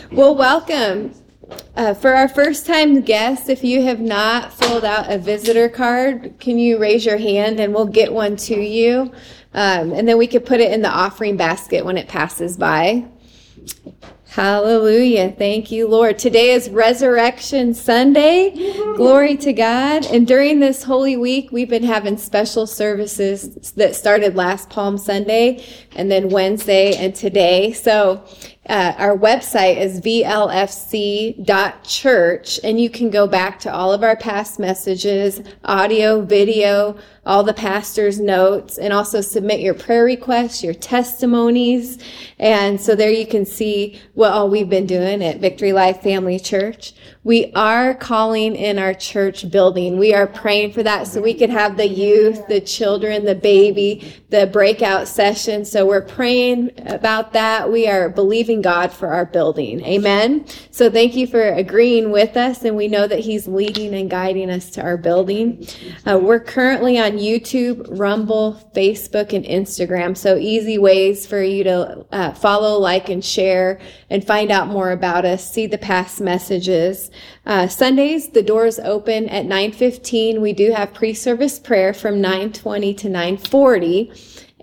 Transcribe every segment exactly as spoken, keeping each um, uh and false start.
Well, welcome. Uh, for our first-time guests, if you have not filled out a visitor card, can you raise your hand and we'll get one to you? Um, and then we could put it in the offering basket when it passes by. Hallelujah. Thank you, Lord. Today is Resurrection Sunday. Glory to God. And during this Holy Week, we've been having special services that started last Palm Sunday and then Wednesday and today. So uh, our website is v l f c dot church, and you can go back to all of our past messages, audio, video, all the pastor's notes, and also submit your prayer requests, your testimonies. And so there you can see what all we've been doing at Victory Life Family Church. We are calling in our church building. We are praying for that so we could have the youth, the children, the baby, the breakout session. So we're praying about that. We are believing God for our building. Amen. So thank you for agreeing with us, and we know that He's leading and guiding us to our building. Uh, we're currently on YouTube, Rumble, Facebook, and Instagram. So easy ways for you to uh, follow, like, and share, and find out more about us, see the past messages. Uh, Sundays, the doors open at nine fifteen. We do have pre-service prayer from nine twenty to nine forty.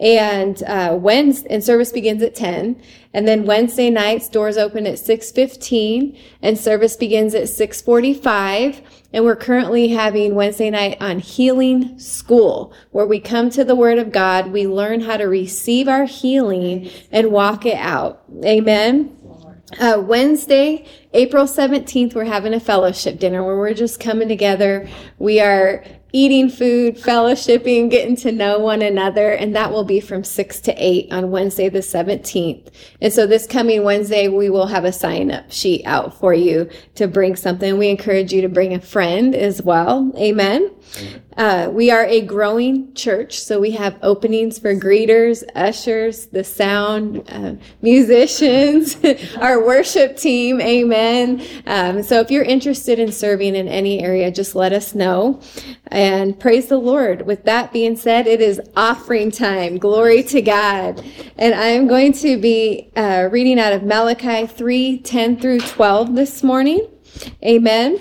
And uh, Wednesday, and service begins at ten. And then Wednesday nights, doors open at six fifteen, and service begins at six forty-five. And we're currently having Wednesday night on Healing School, where we come to the Word of God, we learn how to receive our healing and walk it out. Amen. Uh, Wednesday, April seventeenth, we're having a fellowship dinner where we're just coming together. We are eating food, fellowshipping, getting to know one another, and that will be from six to eight on Wednesday the seventeenth. And so this coming Wednesday, we will have a sign-up sheet out for you to bring something. We encourage you to bring a friend as well. Amen. Uh, we are a growing church, so we have openings for greeters, ushers, the sound, uh, musicians, our worship team. Amen. Um, so if you're interested in serving in any area, just let us know. And praise the Lord. With that being said, it is offering time. Glory to God. And I'm going to be uh, reading out of Malachi three, ten through twelve this morning. Amen.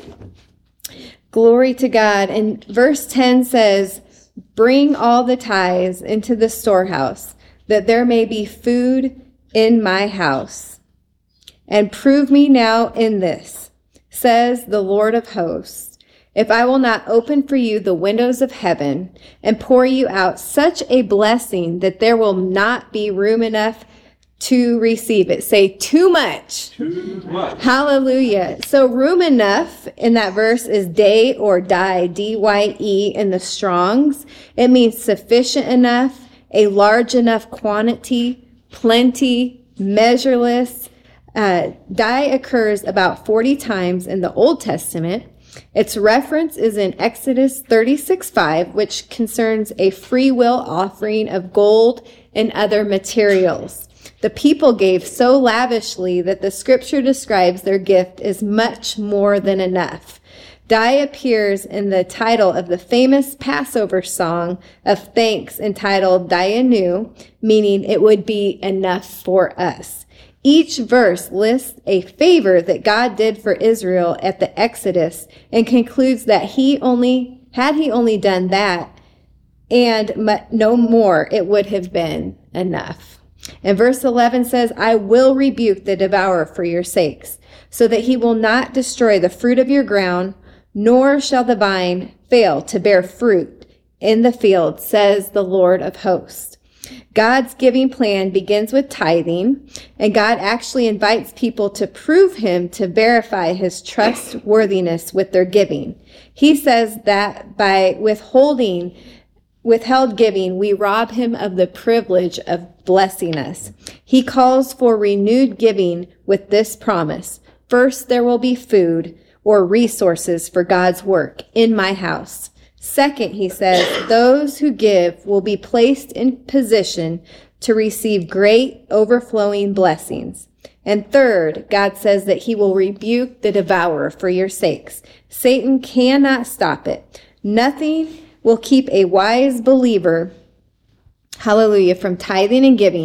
Glory to God. And verse ten says, "Bring all the tithes into the storehouse, that there may be food in my house. And prove me now in this, says the Lord of hosts, if I will not open for you the windows of heaven and pour you out such a blessing that there will not be room enough to receive it." Say too much. Too much. Hallelujah. So room enough in that verse is day or die, D Y E in the Strongs. It means sufficient enough, a large enough quantity, plenty, measureless. Uh, die occurs about forty times in the Old Testament. Its reference is in Exodus thirty-six five, which concerns a free will offering of gold and other materials. The people gave so lavishly that the scripture describes their gift as much more than enough. Die appears in the title of the famous Passover song of thanks entitled Dayenu, meaning it would be enough for us. Each verse lists a favor that God did for Israel at the Exodus and concludes that he only, had he only done that and no more, it would have been enough. And verse eleven says, "I will rebuke the devourer for your sakes, so that he will not destroy the fruit of your ground, nor shall the vine fail to bear fruit in the field, says the Lord of hosts." God's giving plan begins with tithing, and God actually invites people to prove him to verify his trustworthiness with their giving. He says that by withholding withheld giving, we rob him of the privilege of blessing us. He calls for renewed giving with this promise: first, there will be food or resources for God's work in my house. Second, he says, those who give will be placed in position to receive great overflowing blessings. And third, God says that he will rebuke the devourer for your sakes. Satan cannot stop it. Nothing will keep a wise believer, hallelujah, from tithing and giving,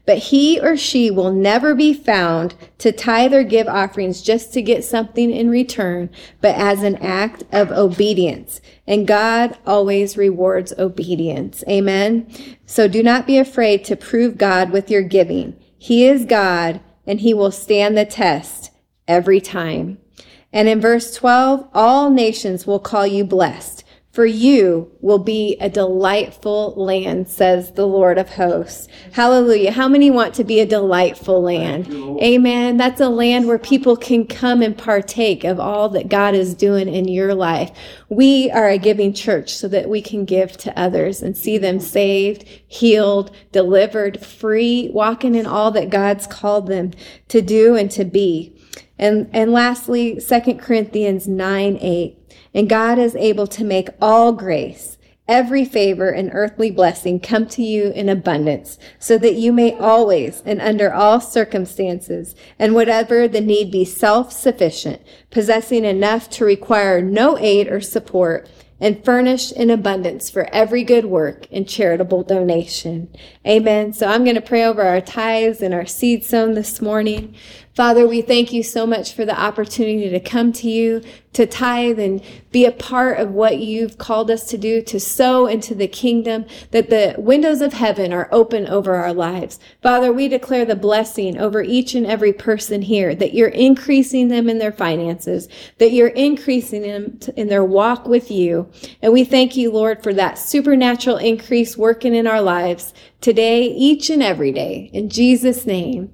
But he or she will never be found to tithe or give offerings just to get something in return, but as an act of obedience. And God always rewards obedience. Amen. So do not be afraid to prove God with your giving. He is God, and he will stand the test every time. And in verse twelve, all nations will call you blessed, for you will be a delightful land, says the Lord of hosts. Hallelujah. How many want to be a delightful land? Amen. That's a land where people can come and partake of all that God is doing in your life. We are a giving church so that we can give to others and see them saved, healed, delivered, free, walking in all that God's called them to do and to be. And, and lastly, Second Corinthians nine eight. And God is able to make all grace, every favor and earthly blessing come to you in abundance, so that you may always and under all circumstances and whatever the need be self-sufficient, possessing enough to require no aid or support, and furnished in abundance for every good work and charitable donation. Amen. So I'm going to pray over our tithes and our seed sown this morning. Father, we thank you so much for the opportunity to come to you, to tithe and be a part of what you've called us to do, to sow into the kingdom, that the windows of heaven are open over our lives. Father, we declare the blessing over each and every person here, that you're increasing them in their finances, that you're increasing them in their walk with you. And we thank you, Lord, for that supernatural increase working in our lives today, each and every day. In Jesus' name.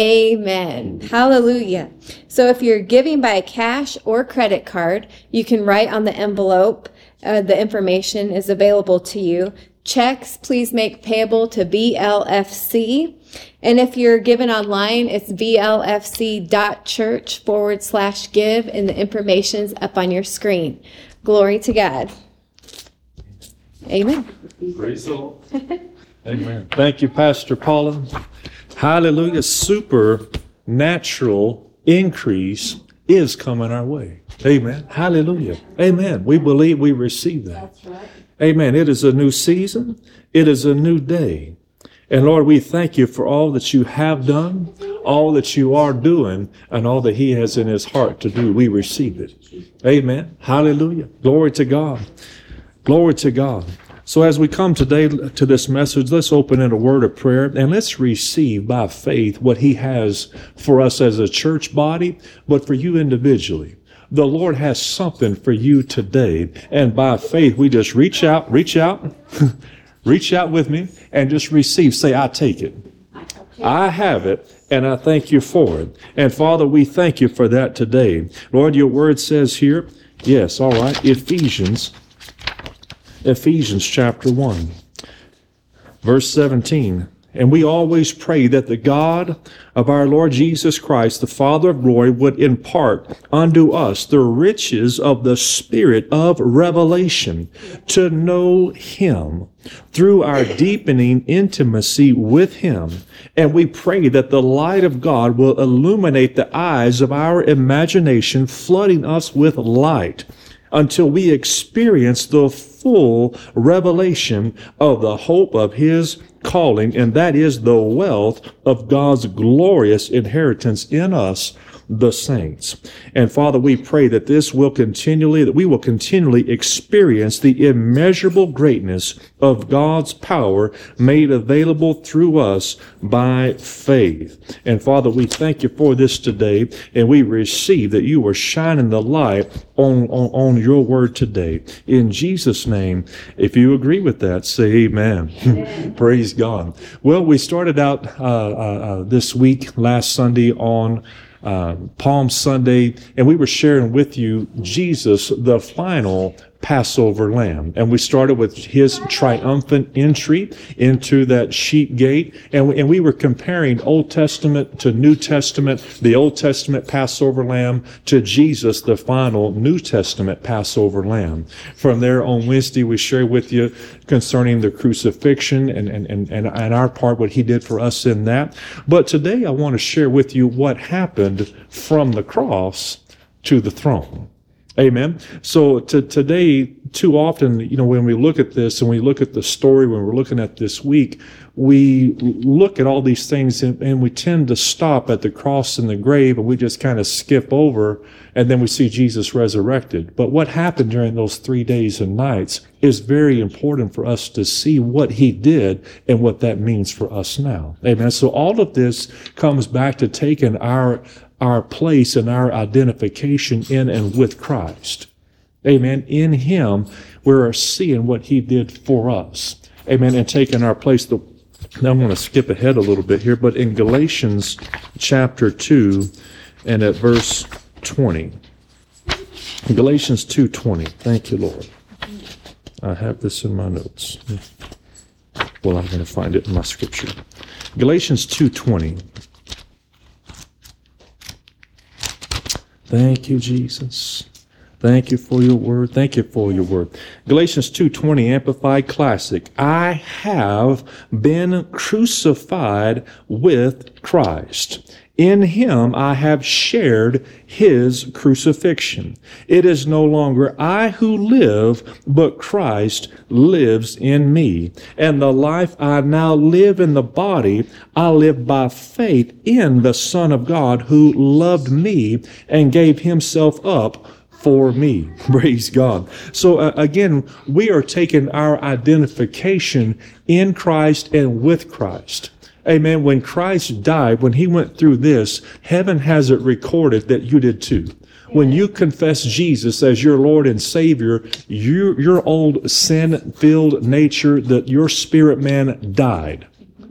Amen. Hallelujah. So if you're giving by cash or credit card, you can write on the envelope. Uh, the information is available to you. Checks, please make payable to V L F C. And if you're giving online, it's vlfc.church forward slash give, and the information's up on your screen. Glory to God. Amen. Praise the Lord. Amen. Thank you, Pastor Paula. Hallelujah. Supernatural increase is coming our way. Amen. Hallelujah. Amen. We believe we receive that. That's right. Amen. It is a new season. It is a new day. And Lord, we thank you for all that you have done, all that you are doing, and all that he has in his heart to do. We receive it. Amen. Hallelujah. Glory to God. Glory to God. So as we come today to this message, let's open in a word of prayer and let's receive by faith what he has for us as a church body, but for you individually. The Lord has something for you today. And by faith, we just reach out, reach out, reach out with me and just receive. Say, I take it. I have it. And I thank you for it. And Father, we thank you for that today. Lord, your word says here, yes, all right, Ephesians Ephesians chapter one, verse seventeen. And we always pray that the God of our Lord Jesus Christ, the Father of glory, would impart unto us the riches of the spirit of revelation to know him through our deepening intimacy with him. And we pray that the light of God will illuminate the eyes of our imagination, flooding us with light until we experience the full revelation of the hope of his calling, and that is the wealth of God's glorious inheritance in us, the saints. And Father, we pray that this will continually, that we will continually experience the immeasurable greatness of God's power made available through us by faith. And Father, we thank you for this today, and we receive that you are shining the light on, on, on your word today. In Jesus' name, if you agree with that, say amen. Amen. Praise God. Well, we started out uh, uh, uh, this week, last Sunday, on Uh, Palm Sunday, and we were sharing with you Jesus, the final Passover lamb. And we started with his triumphant entry into that sheep gate. And we, and we were comparing Old Testament to New Testament, the Old Testament Passover lamb to Jesus, the final New Testament Passover lamb. From there on Wednesday, we shared with you concerning the crucifixion and, and, and, and, and our part, what he did for us in that. But today I want to share with you what happened from the cross to the throne. Amen. So to, today, too often, you know, when we look at this and we look at the story, when we're looking at this week, we look at all these things and, and we tend to stop at the cross and the grave, and we just kind of skip over, and then we see Jesus resurrected. But what happened during those three days and nights is very important for us to see what he did and what that means for us now. Amen. So all of this comes back to taking our our place and our identification in and with Christ. Amen. In him, we're seeing what he did for us. Amen. And taking our place. The, now I'm going to skip ahead a little bit here, but in Galatians chapter two and at verse twenty. Galatians two twenty. Thank you, Lord. I have this in my notes. Well, I'm going to find it in my scripture. Galatians two twenty. Thank you, Jesus. Thank you for your word. Thank you for your word. Galatians two twenty, Amplified Classic. I have been crucified with Christ. In him I have shared his crucifixion. It is no longer I who live, but Christ lives in me. And the life I now live in the body, I live by faith in the Son of God who loved me and gave himself up for me. Praise God. So uh, again, we are taking our identification in Christ and with Christ. Amen. When Christ died, when he went through this, heaven has it recorded that you did too. When you confess Jesus as your Lord and Savior, you, your old sin-filled nature, that your spirit man died.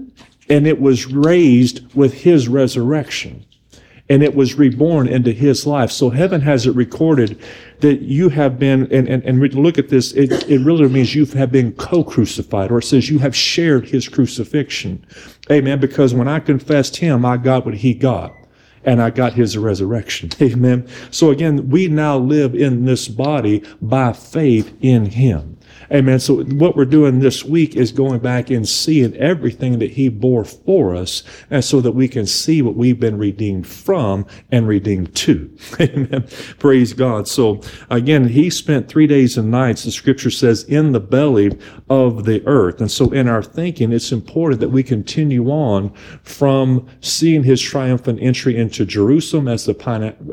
And it was raised with his resurrection. And it was reborn into his life. So heaven has it recorded that you have been, and, and, and look at this, it, it really means you have been co-crucified, or it says you have shared his crucifixion. Amen. Because when I confessed him, I got what he got. And I got his resurrection. Amen. So again, we now live in this body by faith in him. Amen. So what we're doing this week is going back and seeing everything that he bore for us, and so that we can see what we've been redeemed from and redeemed to. Amen. Praise God. So again, he spent three days and nights, the scripture says, in the belly of the earth. And so in our thinking, it's important that we continue on from seeing his triumphant entry into Jerusalem as the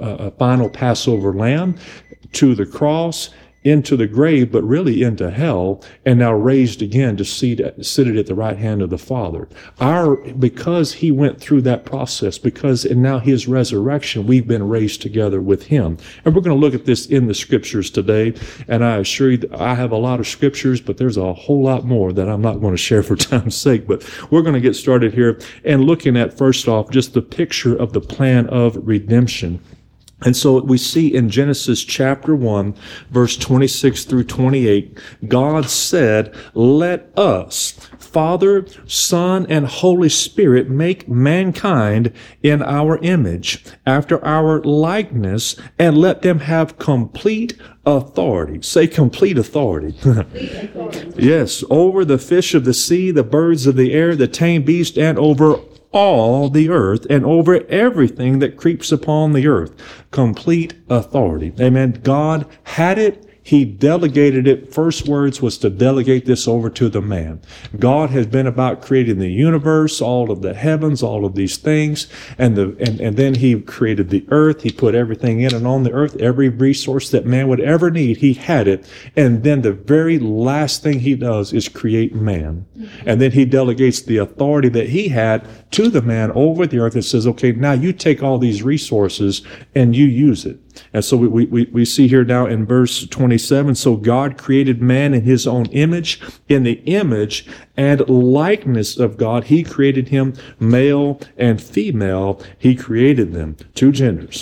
final Passover lamb, to the cross, into the grave, but really into hell, and now raised again to sit at the right hand of the Father. Our, because he went through that process, because in now his resurrection, we've been raised together with him. And we're going to look at this in the scriptures today. And I assure you that I have a lot of scriptures, but there's a whole lot more that I'm not going to share for time's sake. But we're going to get started here and looking at, first off, just the picture of the plan of redemption. And so we see in Genesis chapter one, verse twenty-six through twenty-eight, God said, let us, Father, Son, and Holy Spirit, make mankind in our image, after our likeness, and let them have complete authority. Say complete authority. Complete authority. Yes, over the fish of the sea, the birds of the air, the tame beast, and over all the earth, and over everything that creeps upon the earth. Complete authority. Amen. God had it. He delegated it. First words was to delegate this over to the man. God has been about creating the universe, all of the heavens, all of these things. And the, and, and then he created the earth. He put everything in and on the earth, every resource that man would ever need. He had it. And then the very last thing he does is create man. And then he delegates the authority that he had to the man over the earth and says, okay, now you take all these resources and you use it. And so we, we, we see here now in verse twenty-seven, so God created man in his own image. In the image and likeness of God, he created him, male and female. He created them, two genders.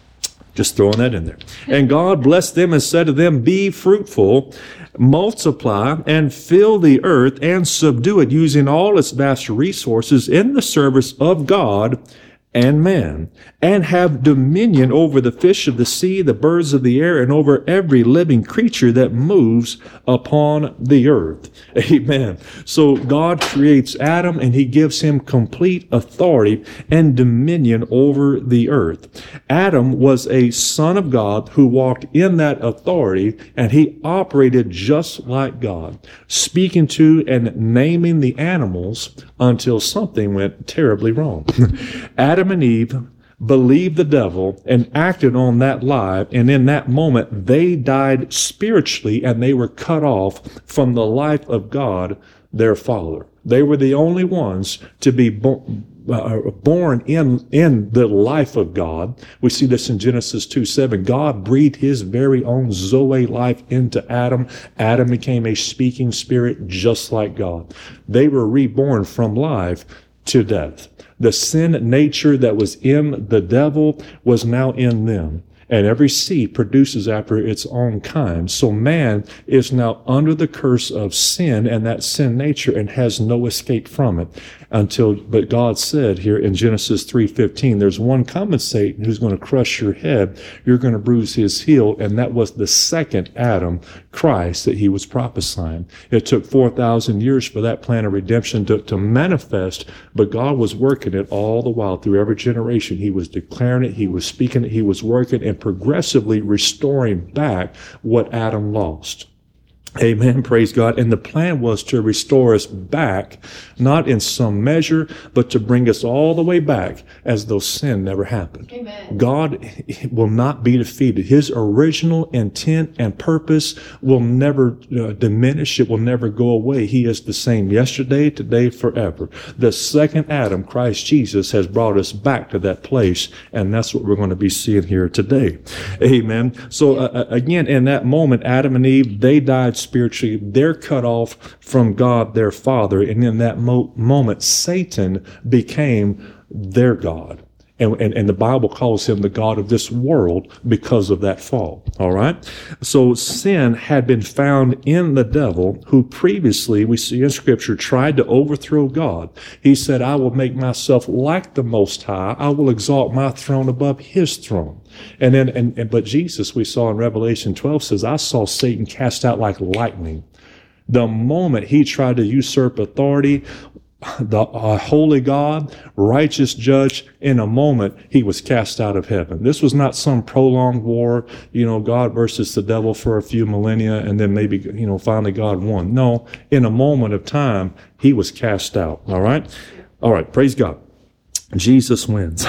Just throwing that in there. And God blessed them and said to them, be fruitful, multiply, and fill the earth and subdue it, using all its vast resources in the service of God, and man, and have dominion over the fish of the sea, the birds of the air, and over every living creature that moves upon the earth. Amen. So God creates Adam and he gives him complete authority and dominion over the earth. Adam was a son of God who walked in that authority, and he operated just like God, speaking to and naming the animals until something went terribly wrong. Adam and Eve believed the devil and acted on that lie, and in that moment they died spiritually, and they were cut off from the life of God, their Father. They were the only ones to be born Uh, born in in the life of God. We see this in Genesis two seven. God breathed his very own Zoe life into Adam. Adam became a speaking spirit just like God. They were reborn from life to death. The sin nature that was in the devil was now in them. And every seed produces after its own kind. So man is now under the curse of sin and that sin nature, and has no escape from it until, but God said here in Genesis three fifteen, there's one coming, Satan, who's going to crush your head. You're going to bruise his heel. And that was the second Adam, Christ, that he was prophesying. It took four thousand years for that plan of redemption to, to manifest, but God was working it all the while through every generation. He was declaring it. He was speaking it. He was working and progressively restoring back what Adam lost. Amen. Praise God. And the plan was to restore us back, not in some measure, but to bring us all the way back as though sin never happened. Amen. God will not be defeated. His original intent and purpose will never uh, diminish. It will never go away. He is the same yesterday, today, forever. The second Adam, Christ Jesus, has brought us back to that place. And that's what we're going to be seeing here today. Amen. So uh, again, in that moment, Adam and Eve, they died spiritually. They're cut off from God, their Father. And in that mo- moment, Satan became their God. And, and, and the Bible calls him the God of this world because of that fall. All right. So sin had been found in the devil, who previously, we see in Scripture, tried to overthrow God. He said, I will make myself like the Most High. I will exalt my throne above his throne. And then, and, and but Jesus, we saw in Revelation twelve, says, I saw Satan cast out like lightning. The moment he tried to usurp authority, the uh, holy God, righteous judge, in a moment, he was cast out of heaven. This was not some prolonged war, you know, God versus the devil for a few millennia, and then maybe, you know, finally God won. No, in a moment of time, he was cast out. All right? All right, praise God. Jesus wins.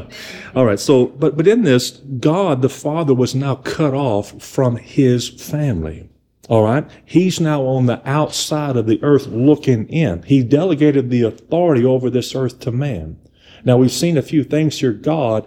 All right, so, but, but in this, God, the Father, was now cut off from his family. All right. He's now on the outside of the earth looking in. He delegated the authority over this earth to man. Now, we've seen a few things here. God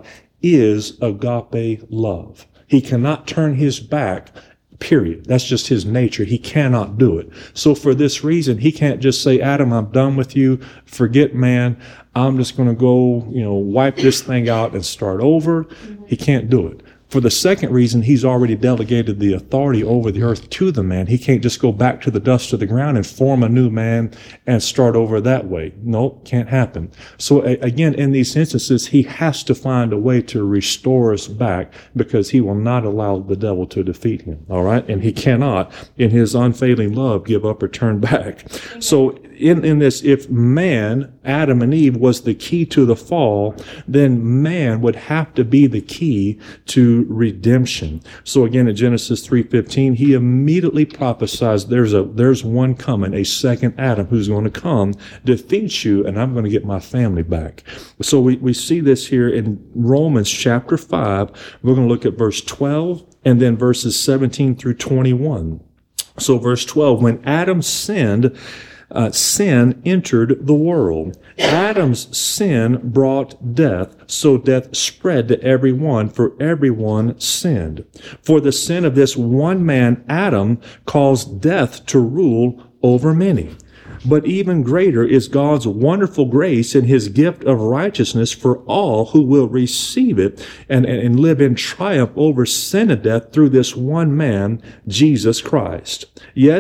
is agape love. He cannot turn his back, period. That's just his nature. He cannot do it. So for this reason, he can't just say, Adam, I'm done with you. Forget man. I'm just going to go, you know, wipe this thing out and start over. He can't do it. For the second reason, he's already delegated the authority over the earth to the man. He can't just go back to the dust of the ground and form a new man and start over that way. No, can't happen. So again, in these instances, he has to find a way to restore us back, because he will not allow the devil to defeat him. All right. And he cannot, in his unfailing love, give up or turn back. Okay. So in, in this, if man, Adam and Eve, was the key to the fall, then man would have to be the key to redemption. So again, in Genesis three fifteen, he immediately prophesies there's a there's one coming, a second Adam, who's going to come, defeat you, and I'm going to get my family back. So we, we see this here in Romans chapter five. We're going to look at verse twelve and then verses seventeen through twenty-one. So verse twelve, when Adam sinned, Uh, sin entered the world. Adam's sin brought death, so death spread to everyone, for everyone sinned. For the sin of this one man, Adam, caused death to rule over many. But even greater is God's wonderful grace and his gift of righteousness for all who will receive it and, and, and live in triumph over sin and death through this one man, Jesus Christ. Yes,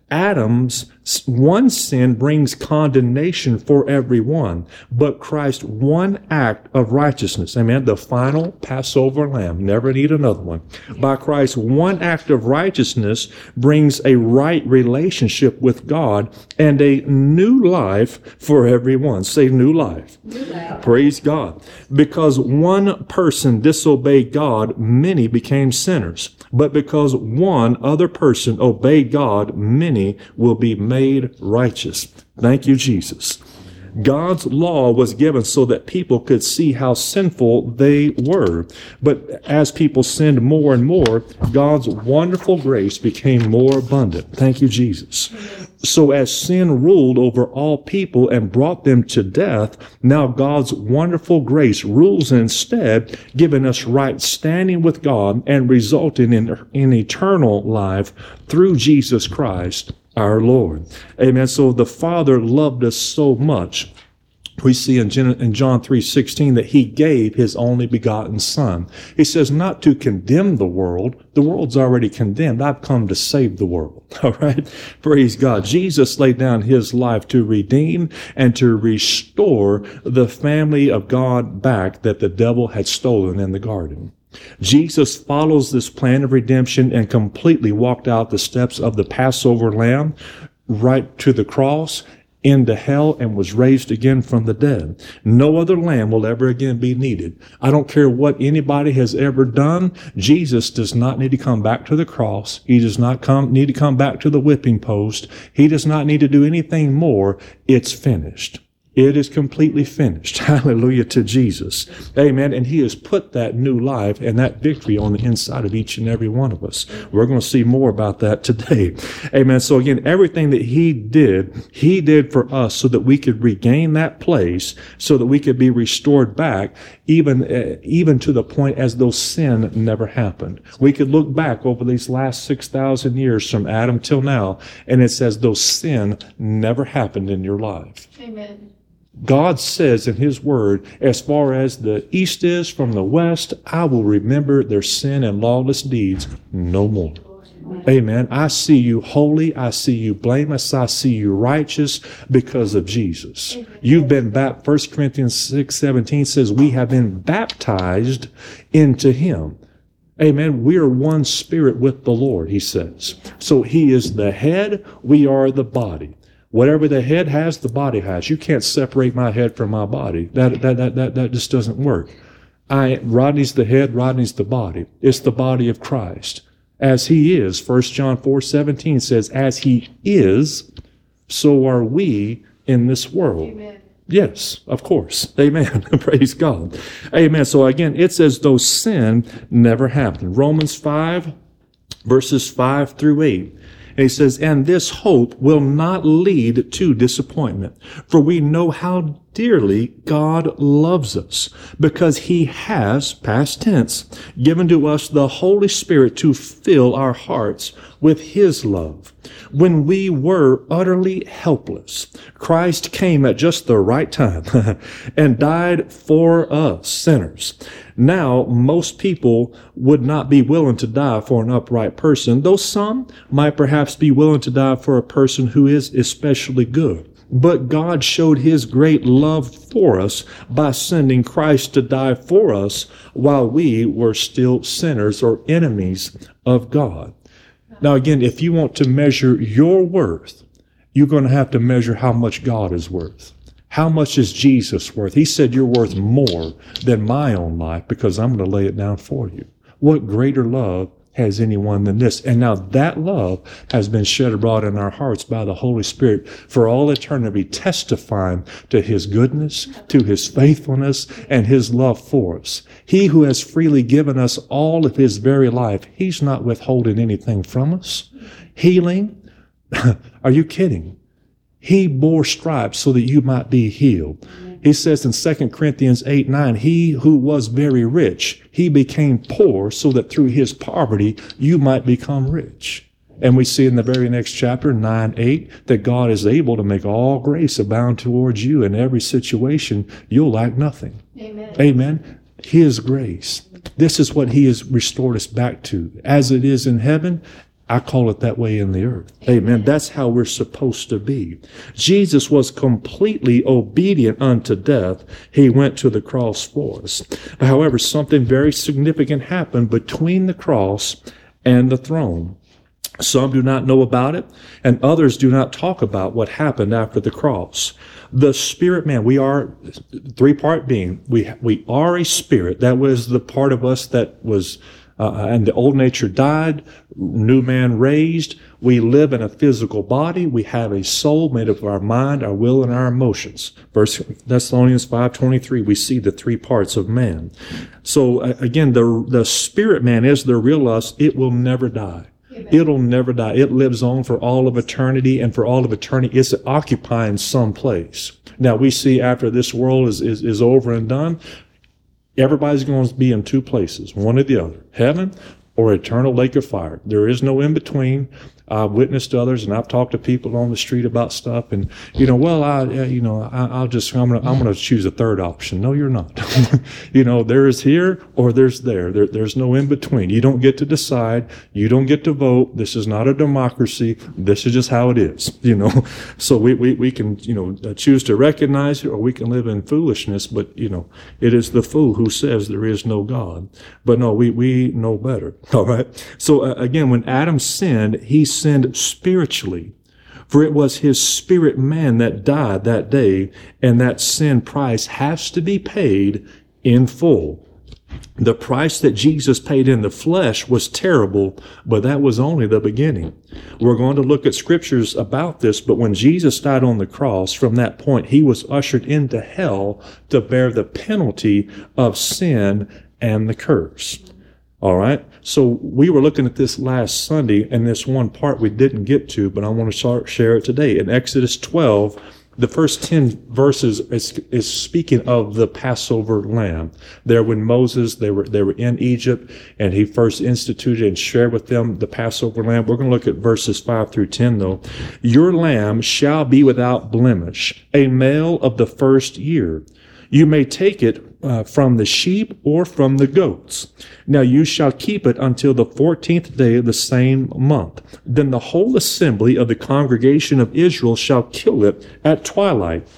Adam's one sin brings condemnation for everyone, but Christ's one act of righteousness, amen, the final Passover lamb, never need another one. By Christ's one act of righteousness brings a right relationship with God and a new life for everyone. Say new life. New life. Praise God. Because one person disobeyed God, many became sinners. But because one other person obeyed God, many will be made righteous. Thank you, Jesus. God's law was given so that people could see how sinful they were. But as people sinned more and more, God's wonderful grace became more abundant. Thank you, Jesus. So as sin ruled over all people and brought them to death, now God's wonderful grace rules instead, giving us right standing with God and resulting in, in eternal life through Jesus Christ, our Lord. Amen. So the Father loved us so much. We see in John three sixteen that he gave his only begotten Son. He says not to condemn the world. The world's already condemned. I've come to save the world. All right. Praise God. Jesus laid down his life to redeem and to restore the family of God back that the devil had stolen in the garden. Jesus follows this plan of redemption and completely walked out the steps of the Passover lamb right to the cross, into hell, and was raised again from the dead. No other lamb will ever again be needed. I don't care what anybody has ever done. Jesus does not need to come back to the cross. He does not come, need to come back to the whipping post. He does not need to do anything more. It's finished. It is completely finished. Hallelujah to Jesus. Amen. And he has put that new life and that victory on the inside of each and every one of us. We're going to see more about that today. Amen. So again, everything that he did, he did for us so that we could regain that place, so that we could be restored back, even, uh, even to the point as though sin never happened. We could look back over these last six thousand years from Adam till now, and it's as though sin never happened in your life. Amen. God says in his word, as far as the east is from the west, I will remember their sin and lawless deeds no more. Amen. I see you holy. I see you blameless. I see you righteous because of Jesus. You've been baptized. First Corinthians six seventeen says we have been baptized into him. Amen. We are one spirit with the Lord, he says. So he is the head. We are the body. Whatever the head has, the body has. You can't separate my head from my body. That that that that, that just doesn't work. I Rodney's the head, Rodney's the body. It's the body of Christ. As he is, First John four seventeen says, as he is, so are we in this world. Amen. Yes, of course. Amen. Praise God. Amen. So again, it's as though sin never happened. Romans five, verses five through eight. And he says, and this hope will not lead to disappointment, for we know how dearly God loves us, because he has, past tense, given to us the Holy Spirit to fill our hearts with his love. When we were utterly helpless, Christ came at just the right time and died for us sinners. Now, most people would not be willing to die for an upright person, though some might perhaps be willing to die for a person who is especially good. But God showed his great love for us by sending Christ to die for us while we were still sinners or enemies of God. Now, again, if you want to measure your worth, you're going to have to measure how much God is worth. How much is Jesus worth? He said, you're worth more than my own life because I'm going to lay it down for you. What greater love has anyone than this? And now that love has been shed abroad in our hearts by the Holy Spirit for all eternity, testifying to his goodness, to his faithfulness, and his love for us. He who has freely given us all of his very life, he's not withholding anything from us. Healing? Are you kidding? He bore stripes so that you might be healed. He says in Second Corinthians eight nine, he who was very rich, he became poor so that through his poverty you might become rich. And we see in the very next chapter, nine eight, that God is able to make all grace abound towards you in every situation. You'll lack nothing. Amen. Amen. His grace. This is what he has restored us back to. As it is in heaven, I call it that way in the earth. Amen. That's how we're supposed to be. Jesus was completely obedient unto death. He went to the cross for us. However, something very significant happened between the cross and the throne. Some do not know about it, and others do not talk about what happened after the cross. The spirit man, we are three-part being. We we are a spirit. That was the part of us that was, uh, and the old nature died, new man raised. We live in a physical body. We have a soul made up of our mind, our will, and our emotions. First Thessalonians five twenty-three, we see the three parts of man. So uh, again, the the spirit man is the real us. It will never die. It'll never die. It lives on for all of eternity, and for all of eternity, it's occupying some place. Now, we see after this world is, is, is over and done, everybody's going to be in two places, one or the other, heaven or eternal lake of fire. There is no in between. I've witnessed to others, and I've talked to people on the street about stuff, and you know, well, I, you know, I, I'll just, I'm gonna, I'm gonna choose a third option. No, you're not. You know, there is here or there's there. There, there's no in between. You don't get to decide. You don't get to vote. This is not a democracy. This is just how it is. You know, so we, we, we can, you know, choose to recognize it, or we can live in foolishness. But you know, it is the fool who says there is no God. But no, we, we know better. All right. So uh, again, when Adam sinned, he sinned spiritually, for it was his spirit man that died that day, and that sin price has to be paid in full. The price that Jesus paid in the flesh was terrible, but that was only the beginning. We're going to look at scriptures about this, but when Jesus died on the cross, from that point, he was ushered into hell to bear the penalty of sin and the curse. All right. So we were looking at this last Sunday, and this one part we didn't get to, but I want to start, share it today. In Exodus twelve, the first ten verses is, is speaking of the Passover lamb. There when Moses, they were, they were in Egypt, and he first instituted and shared with them the Passover lamb. We're going to look at verses five through ten though. Your lamb shall be without blemish, a male of the first year. You may take it uh, from the sheep or from the goats. Now you shall keep it until the fourteenth day of the same month. Then the whole assembly of the congregation of Israel shall kill it at twilight.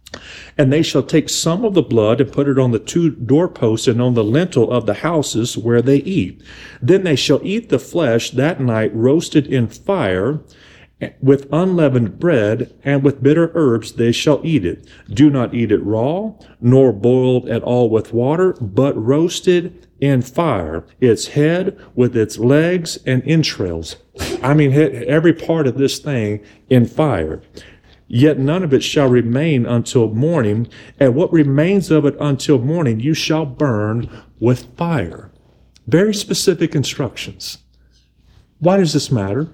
And they shall take some of the blood and put it on the two doorposts and on the lintel of the houses where they eat. Then they shall eat the flesh that night roasted in fire, with unleavened bread, and with bitter herbs they shall eat it. Do not eat it raw, nor boiled at all with water, but roasted in fire, its head with its legs and entrails. I mean, every part of this thing in fire. Yet none of it shall remain until morning, and what remains of it until morning you shall burn with fire. Very specific instructions. Why does this matter?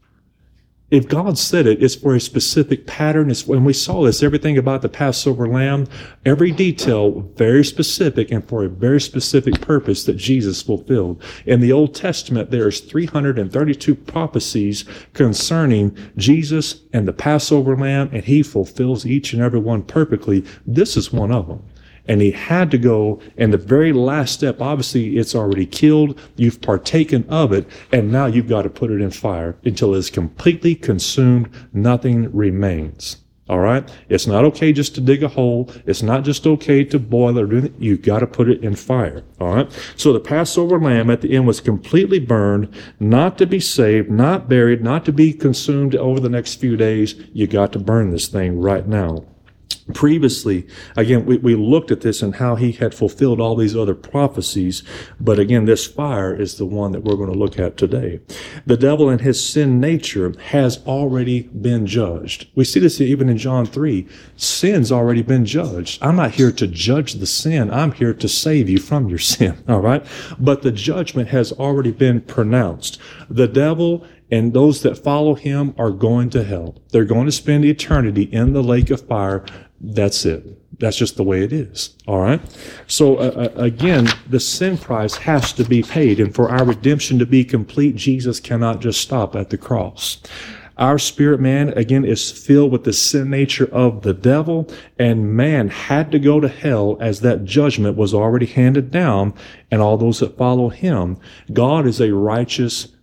If God said it, it's for a specific pattern. It's when we saw this, everything about the Passover lamb, every detail very specific and for a very specific purpose that Jesus fulfilled. In the Old Testament, there's three hundred thirty-two prophecies concerning Jesus and the Passover lamb, and he fulfills each and every one perfectly. This is one of them. And he had to go, and the very last step, obviously it's already killed, you've partaken of it, and now you've got to put it in fire until it's completely consumed, nothing remains. All right? It's not okay just to dig a hole. It's not just okay to boil it. You've got to put it in fire. All right? So the Passover lamb at the end was completely burned, not to be saved, not buried, not to be consumed over the next few days. You got to burn this thing right now. Previously, again, we, we looked at this and how he had fulfilled all these other prophecies. But again, this fire is the one that we're going to look at today. The devil in his sin nature has already been judged. We see this even in John three. Sin's already been judged. I'm not here to judge the sin. I'm here to save you from your sin. All right. But the judgment has already been pronounced. The devil and those that follow him are going to hell. They're going to spend eternity in the lake of fire. That's it. That's just the way it is. All right. So uh, again, the sin price has to be paid. And for our redemption to be complete, Jesus cannot just stop at the cross. Our spirit man, again, is filled with the sin nature of the devil, and man had to go to hell as that judgment was already handed down, and all those that follow him. God is a righteous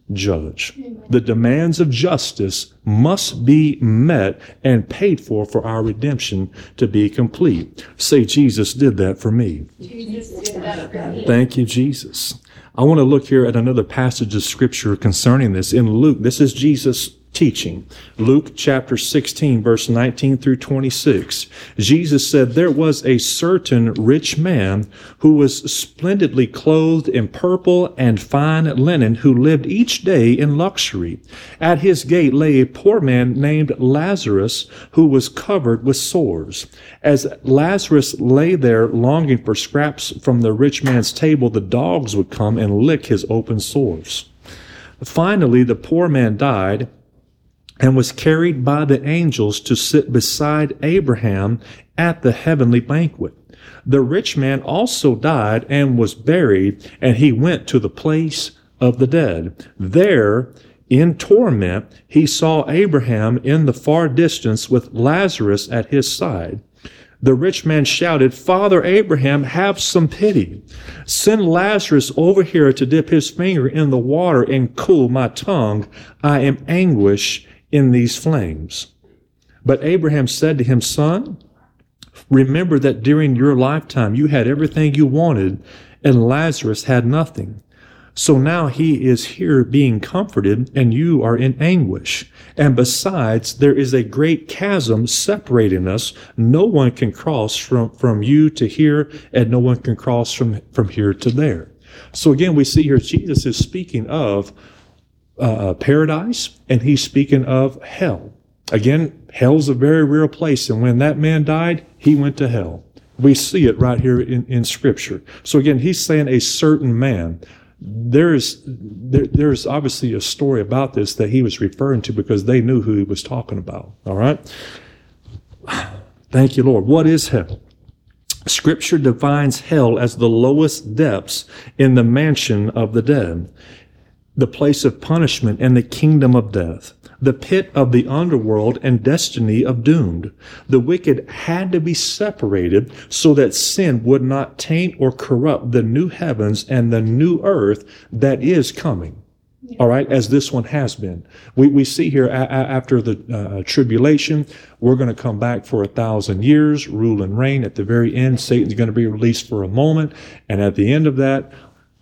judge. The demands of justice must be met and paid for for our redemption to be complete. Say, Jesus did that for me. Jesus did that for me. Thank you, Jesus. I want to look here at another passage of scripture concerning this in Luke. This is Jesus teaching. Luke chapter sixteen, verse nineteen through twenty-six. Jesus said, there was a certain rich man who was splendidly clothed in purple and fine linen, who lived each day in luxury. At his gate lay a poor man named Lazarus, who was covered with sores. As Lazarus lay there longing for scraps from the rich man's table, the dogs would come and lick his open sores. Finally, the poor man died and was carried by the angels to sit beside Abraham at the heavenly banquet. The rich man also died and was buried, and he went to the place of the dead. There, in torment, he saw Abraham in the far distance with Lazarus at his side. The rich man shouted, Father Abraham, have some pity. Send Lazarus over here to dip his finger in the water and cool my tongue. I am anguish in these flames. But Abraham said to him, Son, remember that during your lifetime you had everything you wanted, and Lazarus had nothing. So now he is here being comforted, and you are in anguish. And besides, there is a great chasm separating us. No one can cross from, from you to here, and no one can cross from, from here to there. So again, we see here Jesus is speaking of Uh, paradise, and he's speaking of hell. Again, hell's a very real place, and when that man died, he went to hell. We see it right here in, in Scripture. So again, he's saying a certain man. There's there, there's obviously a story about this that he was referring to because they knew who he was talking about. All right? Thank you, Lord. What is hell? Scripture defines hell as the lowest depths in the mansion of the dead, the place of punishment and the kingdom of death, the pit of the underworld and destiny of doomed. The wicked had to be separated so that sin would not taint or corrupt the new heavens and the new earth that is coming. All right, as this one has been. We we see here a, a, after the uh, tribulation, we're going to come back for a thousand years, rule and reign. At the very end, Satan's going to be released for a moment. And at the end of that,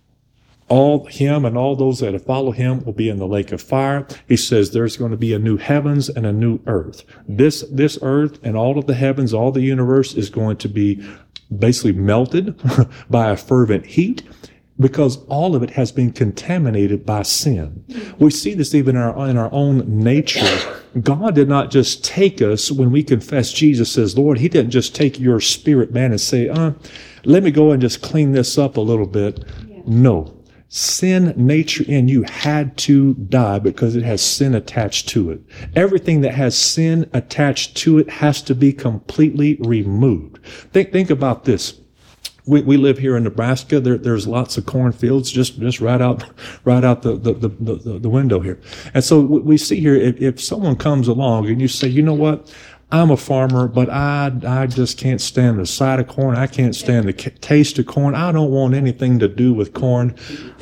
all him and all those that follow him will be in the lake of fire. He says there's going to be a new heavens and a new earth. This, this earth and all of the heavens, all the universe is going to be basically melted by a fervent heat, because all of it has been contaminated by sin. We see this even in our, in our own nature. God did not just take us when we confess Jesus as Lord. He didn't just take your spirit, man, and say, uh, let me go and just clean this up a little bit. Yeah. No. Sin nature in you had to die because it has sin attached to it. Everything that has sin attached to it has to be completely removed. Think, think about this. We, we live here in Nebraska. There, there's lots of cornfields just, just right out, right out the, the, the, the, the window here. And so we see here, if, if someone comes along and you say, you know what? I'm a farmer, but I, I just can't stand the sight of corn. I can't stand the taste of corn. I don't want anything to do with corn.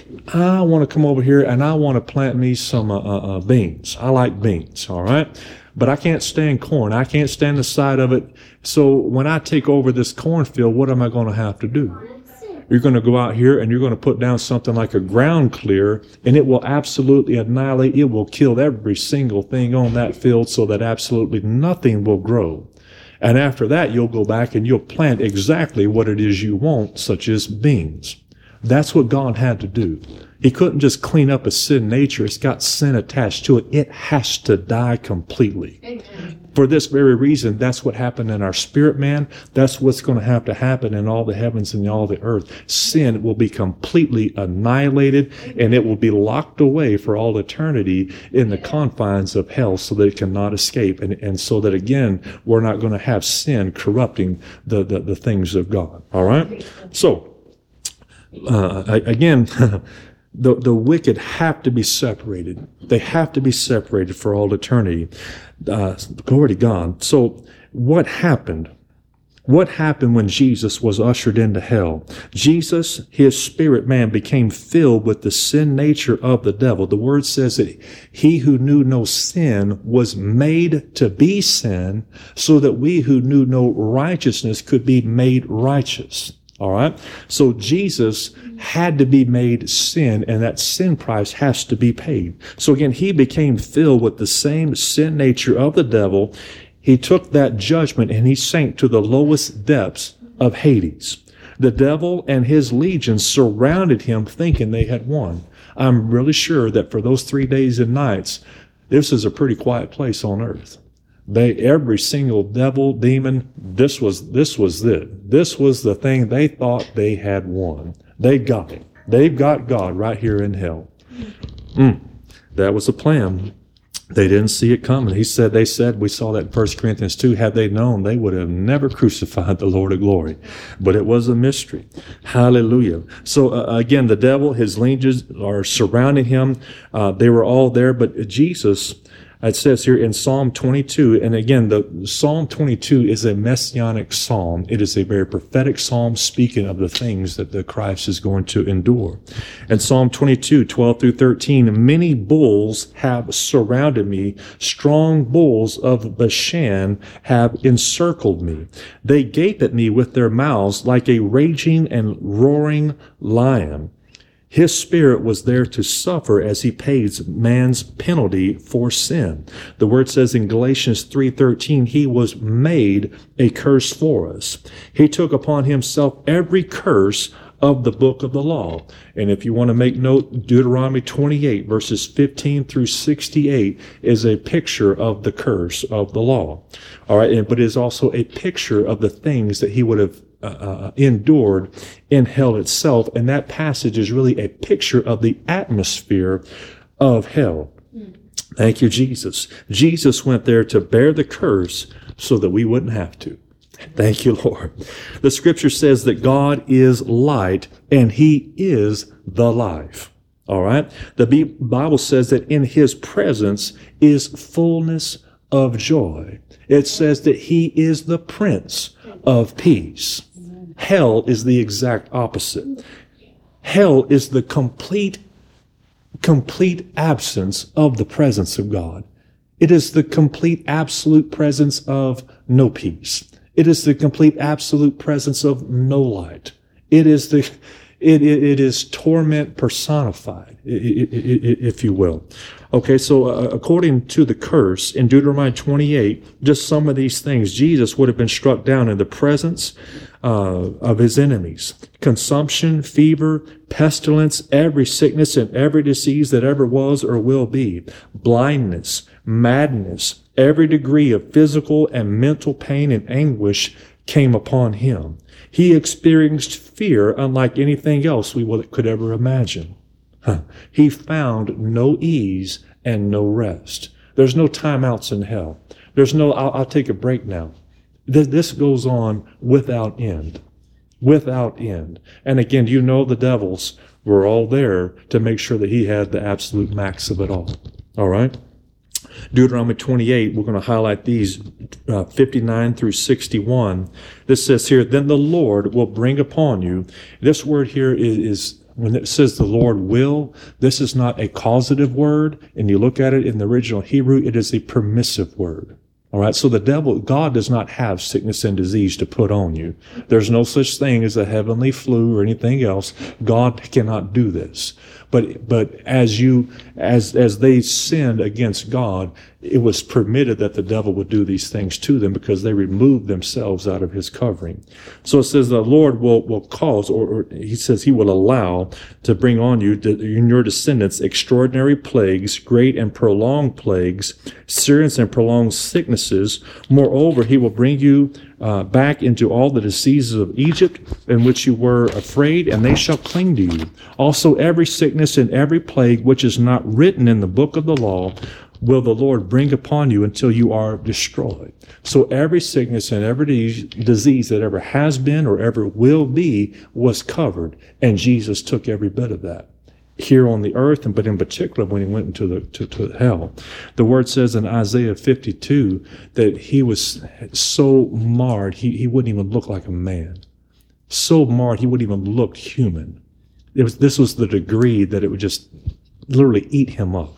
I want to come over here and I want to plant me some uh, uh, beans. I like beans, all right? But I can't stand corn. I can't stand the sight of it. So when I take over this cornfield, what am I going to have to do? You're going to go out here and you're going to put down something like a ground clear, and it will absolutely annihilate. It will kill every single thing on that field so that absolutely nothing will grow. And after that, you'll go back and you'll plant exactly what it is you want, such as beans. That's what God had to do. He couldn't just clean up a sin nature. It's got sin attached to it. It has to die completely. Amen. For this very reason, that's what happened in our spirit man. That's what's going to have to happen in all the heavens and all the earth. Sin will be completely annihilated, and it will be locked away for all eternity in the confines of hell so that it cannot escape. And, and so that, again, we're not going to have sin corrupting the, the, the things of God. All right? So, uh, again, The, the wicked have to be separated. They have to be separated for all eternity. Uh, glory to God. So what happened? What happened when Jesus was ushered into hell? Jesus, his spirit man, became filled with the sin nature of the devil. The word says that he who knew no sin was made to be sin so that we who knew no righteousness could be made righteous. All right. So Jesus had to be made sin, and that sin price has to be paid. So again, he became filled with the same sin nature of the devil. He took that judgment and he sank to the lowest depths of Hades. The devil and his legions surrounded him thinking they had won. I'm really sure that for those three days and nights, this is a pretty quiet place on earth. They, every single devil, demon, this was, this was it. This was the thing they thought they had won. They got it. They've got God right here in hell. Mm, that was the plan. They didn't see it coming. He said, they said, we saw that in First Corinthians two, had they known, they would have never crucified the Lord of glory. But it was a mystery. Hallelujah. So uh, again, the devil, his legions are surrounding him. Uh, they were all there, but Jesus, it says here in Psalm twenty-two, and again, the Psalm twenty-two is a messianic psalm. It is a very prophetic psalm speaking of the things that the Christ is going to endure. And Psalm twenty-two, twelve through thirteen, many bulls have surrounded me. Strong bulls of Bashan have encircled me. They gape at me with their mouths like a raging and roaring lion. His spirit was there to suffer as he pays man's penalty for sin. The word says in Galatians three thirteen, he was made a curse for us. He took upon himself every curse of the book of the law. And if you want to make note, Deuteronomy twenty-eight, verses fifteen through sixty-eight is a picture of the curse of the law. All right, but it is also a picture of the things that he would have Uh, endured in hell itself. And that passage is really a picture of the atmosphere of hell. Mm. Thank you, Jesus. Jesus went there to bear the curse so that we wouldn't have to. Thank you, Lord. The scripture says that God is light and he is the life. All right. The Bible says that in his presence is fullness of joy. It says that he is the Prince of Peace. Hell is the exact opposite. Hell is the complete, complete absence of the presence of God. It is the complete absolute presence of no peace. It is the complete absolute presence of no light. It is the, it, it, it is torment personified, if you will. Okay, so uh, according to the curse in Deuteronomy twenty-eight, just some of these things, Jesus would have been struck down in the presence uh, of his enemies. Consumption, fever, pestilence, every sickness and every disease that ever was or will be, blindness, madness, every degree of physical and mental pain and anguish came upon him. He experienced fear unlike anything else we could ever imagine. Huh. He found no ease and no rest. There's no timeouts in hell. There's no, I'll, I'll take a break now. This goes on without end. Without end. And again, you know the devils were all there to make sure that he had the absolute max of it all. All right? Deuteronomy twenty-eight, we're going to highlight these, uh, fifty-nine through sixty-one. This says here, then the Lord will bring upon you. This word here is, is when it says the Lord will, this is not a causative word. And you look at it in the original Hebrew, it is a permissive word. All right. So the devil, God does not have sickness and disease to put on you. There's no such thing as a heavenly flu or anything else. God cannot do this. But, but as you, as, as they sinned against God, it was permitted that the devil would do these things to them because they removed themselves out of his covering. So it says the Lord will, will cause, or, or he says he will allow to bring on you, to, in your descendants, extraordinary plagues, great and prolonged plagues, serious and prolonged sicknesses. Moreover, he will bring you Uh, back into all the diseases of Egypt in which you were afraid, and they shall cling to you. Also every sickness and every plague which is not written in the book of the law will the Lord bring upon you until you are destroyed. So every sickness and every disease that ever has been or ever will be was covered, and Jesus took every bit of that. here on the earth, and but in particular when he went into the to, to hell. The word says in Isaiah fifty-two that he was so marred, he, he wouldn't even look like a man. So marred, he wouldn't even look human. It was, this was the degree that it would just literally eat him up.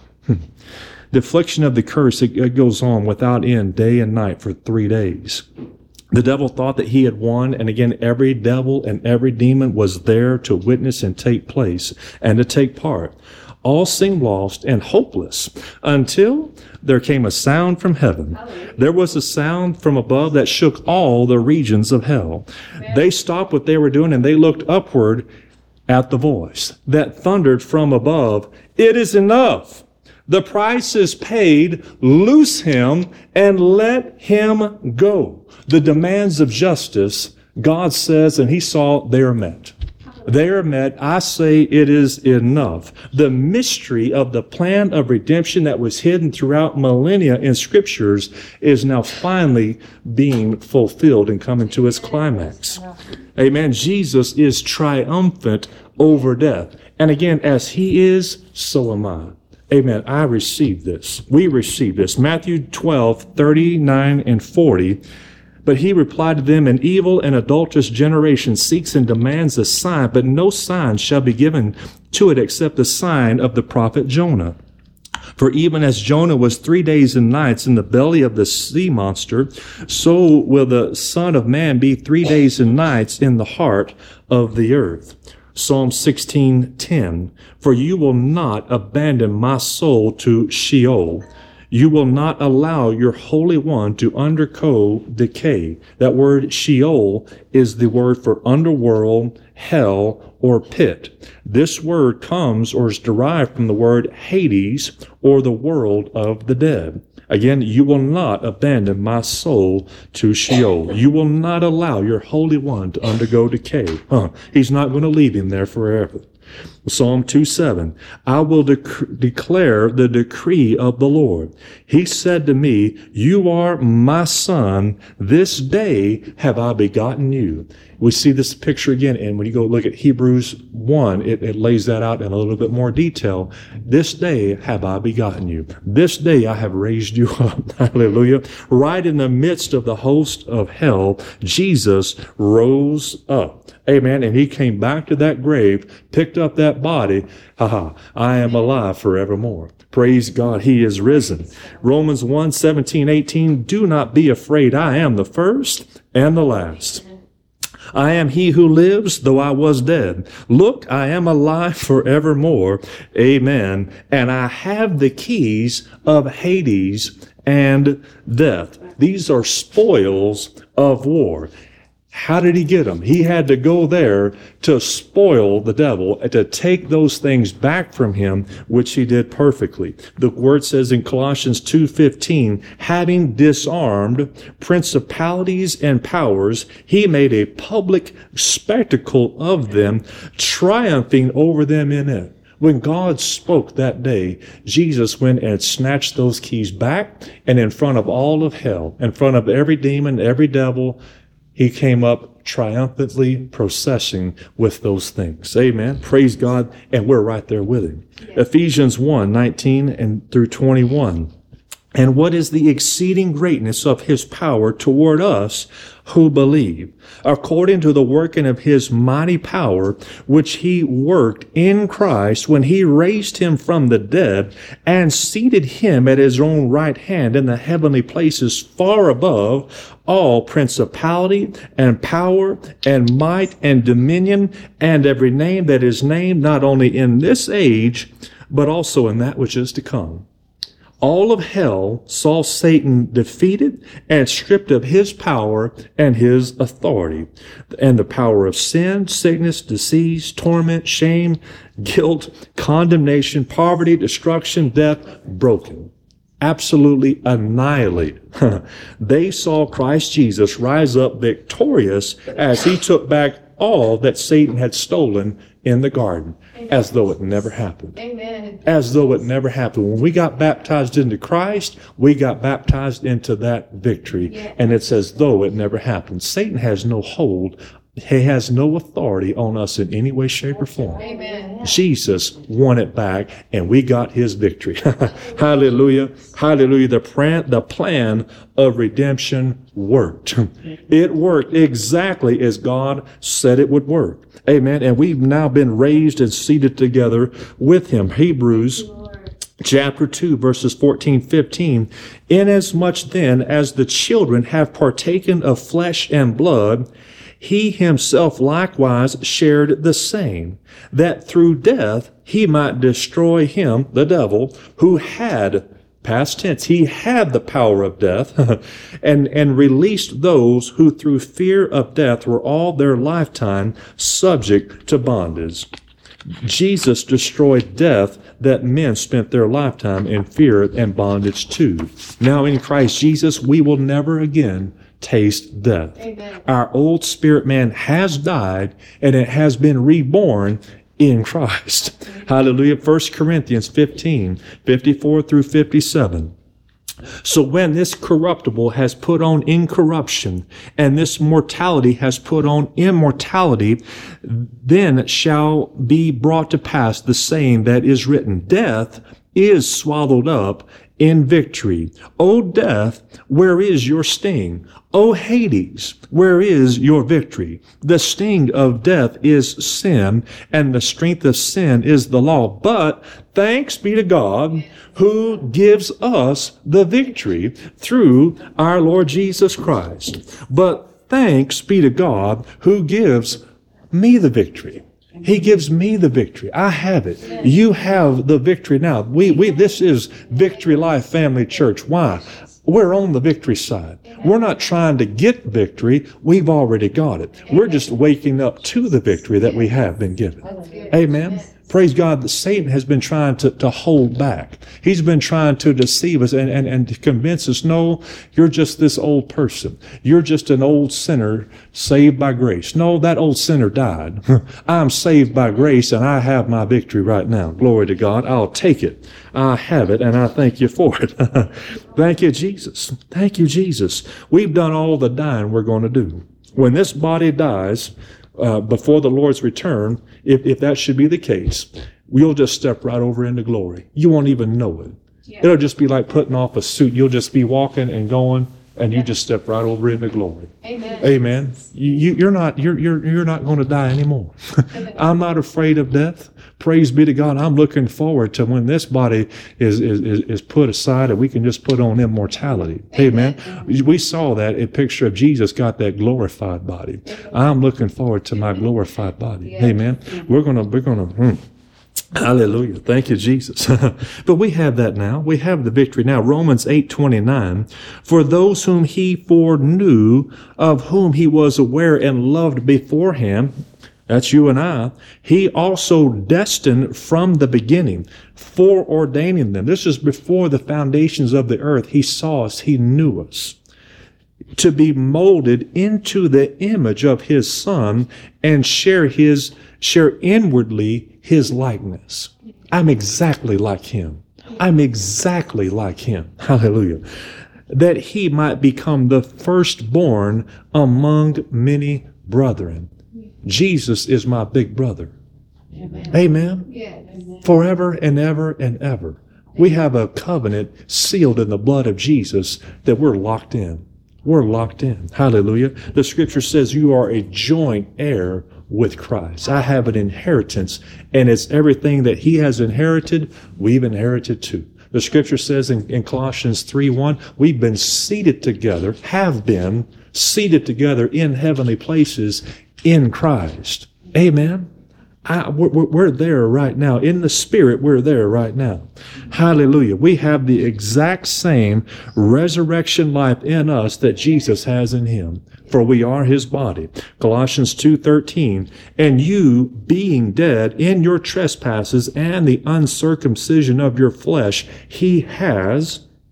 The affliction of the curse, it, it goes on without end, day and night for three days. The devil thought that he had won, and again, every devil and every demon was there to witness and take place and to take part. All seemed lost and hopeless until there came a sound from heaven. There was a sound from above that shook all the regions of hell. They stopped what they were doing and they looked upward at the voice that thundered from above, "It is enough. The price is paid. Loose him and let him go." The demands of justice, God says, and he saw they are met. They are met. I say it is enough. The mystery of the plan of redemption that was hidden throughout millennia in scriptures is now finally being fulfilled and coming to its climax. Amen. Jesus is triumphant over death. And again, as he is, so am I. Amen. I receive this. We receive this. Matthew twelve, thirty-nine and forty. But he replied to them, "An evil and adulterous generation seeks and demands a sign, but no sign shall be given to it except the sign of the prophet Jonah. For even as Jonah was three days and nights in the belly of the sea monster, so will the Son of Man be three days and nights in the heart of the earth." Psalm sixteen ten. For you will not abandon my soul to Sheol. You will not allow your Holy One to undergo decay. That word Sheol is the word for underworld, hell, or pit. This word comes or is derived from the word Hades, or the world of the dead. Again, you will not abandon my soul to Sheol. You will not allow your Holy One to undergo decay. Huh. He's not going to leave him there forever. Psalm two seven, I will dec- declare the decree of the Lord. He said to me, you are my son. This day have I begotten you. We see this picture again, and when you go look at Hebrews one, it, it lays that out in a little bit more detail. This day have I begotten you. This day I have raised you up. Hallelujah. Right in the midst of the host of hell, Jesus rose up. Amen. And he came back to that grave, picked up that body. Ha ha. I am alive forevermore. Praise God. He is risen. Romans one, seventeen, eighteen. Do not be afraid. I am the first and the last. I am he who lives, though I was dead. Look, I am alive forevermore. Amen. And I have the keys of Hades and death. These are spoils of war. How did he get them? He had to go there to spoil the devil, to take those things back from him, which he did perfectly. The word says in Colossians two fifteen, having disarmed principalities and powers, he made a public spectacle of them, triumphing over them in it. When God spoke that day, Jesus went and snatched those keys back, and in front of all of hell, in front of every demon, every devil, he came up triumphantly processing with those things. Amen. Praise God. And we're right there with him. Yes. Ephesians one, nineteen and through twenty-one. And what is the exceeding greatness of his power toward us who believe, according to the working of his mighty power, which he worked in Christ when he raised him from the dead and seated him at his own right hand in the heavenly places far above all principality and power and might and dominion and every name that is named, not only in this age, but also in that which is to come. All of hell saw Satan defeated and stripped of his power and his authority. And the power of sin, sickness, disease, torment, shame, guilt, condemnation, poverty, destruction, death, broken. Absolutely annihilated. They saw Christ Jesus rise up victorious as he took back all that Satan had stolen in the garden. Amen. As though it never happened. Amen. As though it never happened. When we got baptized into Christ, we got baptized into that victory. Yeah. And it's as though it never happened. Satan has no hold He has no authority on us in any way, shape, or form. Amen. Jesus won it back, and we got his victory. Hallelujah. Hallelujah. The plan, the plan of redemption worked. It worked exactly as God said it would work. Amen. And we've now been raised and seated together with him. Hebrews chapter two, verses fourteen, fifteen. Inasmuch then as the children have partaken of flesh and blood, he himself likewise shared the same, that through death he might destroy him, the devil, who had, past tense, he had the power of death, and, and released those who through fear of death were all their lifetime subject to bondage. Jesus destroyed death that men spent their lifetime in fear and bondage to. Now in Christ Jesus, we will never again taste death. Amen. Our old spirit man has died, and it has been reborn in Christ. Hallelujah. First Corinthians fifteen, fifty-four through fifty-seven. So when this corruptible has put on incorruption, and this mortality has put on immortality, then shall be brought to pass the saying that is written, death is swallowed up in victory. O death, where is your sting? O Hades, where is your victory? The sting of death is sin, and the strength of sin is the law. But thanks be to God who gives us the victory through our Lord Jesus Christ. But thanks be to God who gives me the victory. He gives me the victory. I have it. You have the victory now. We, we, this is Victory Life Family Church. Why? We're on the victory side. We're not trying to get victory. We've already got it. We're just waking up to the victory that we have been given. Amen. Praise God that Satan has been trying to, to hold back. He's been trying to deceive us and, and, and to convince us, no, you're just this old person. You're just an old sinner saved by grace. No, that old sinner died. I'm saved by grace, and I have my victory right now. Glory to God. I'll take it. I have it, and I thank you for it. Thank you, Jesus. Thank you, Jesus. We've done all the dying we're going to do. When this body dies, Uh, before the Lord's return, if, if that should be the case, we'll just step right over into glory. You won't even know it. Yeah. It'll just be like putting off a suit. You'll just be walking and going, and you just step right over into glory. Amen. Amen. You, you, you're not you're you're you're not going to die anymore. I'm not afraid of death. Praise be to God. I'm looking forward to when this body is is is, is put aside and we can just put on immortality. Amen. Amen. We saw that a picture of Jesus got that glorified body. I'm looking forward to my glorified body. Yeah. Amen. We're gonna we're gonna. Hmm. Hallelujah. Thank you, Jesus. But we have that now. We have the victory now. Romans eight twenty-nine. For those whom he foreknew, of whom he was aware and loved beforehand, that's you and I, he also destined from the beginning, foreordaining them. This is before the foundations of the earth. He saw us. He knew us. To be molded into the image of his Son and share his, share inwardly his likeness. I'm exactly like him. I'm exactly like him. Hallelujah. That he might become the firstborn among many brethren. Jesus is my big brother. Amen. Amen. Yes. Forever and ever and ever. We have a covenant sealed in the blood of Jesus that we're locked in. We're locked in. Hallelujah. The scripture says you are a joint heir with Christ. I have an inheritance, and it's everything that he has inherited, we've inherited too. The scripture says in, in Colossians three one, we've been seated together, have been seated together in heavenly places in Christ. Amen. I, we're, we're there right now. In the Spirit, we're there right now. Hallelujah. We have the exact same resurrection life in us that Jesus has in him, for we are his body. Colossians two thirteen, and you, being dead in your trespasses and the uncircumcision of your flesh, he has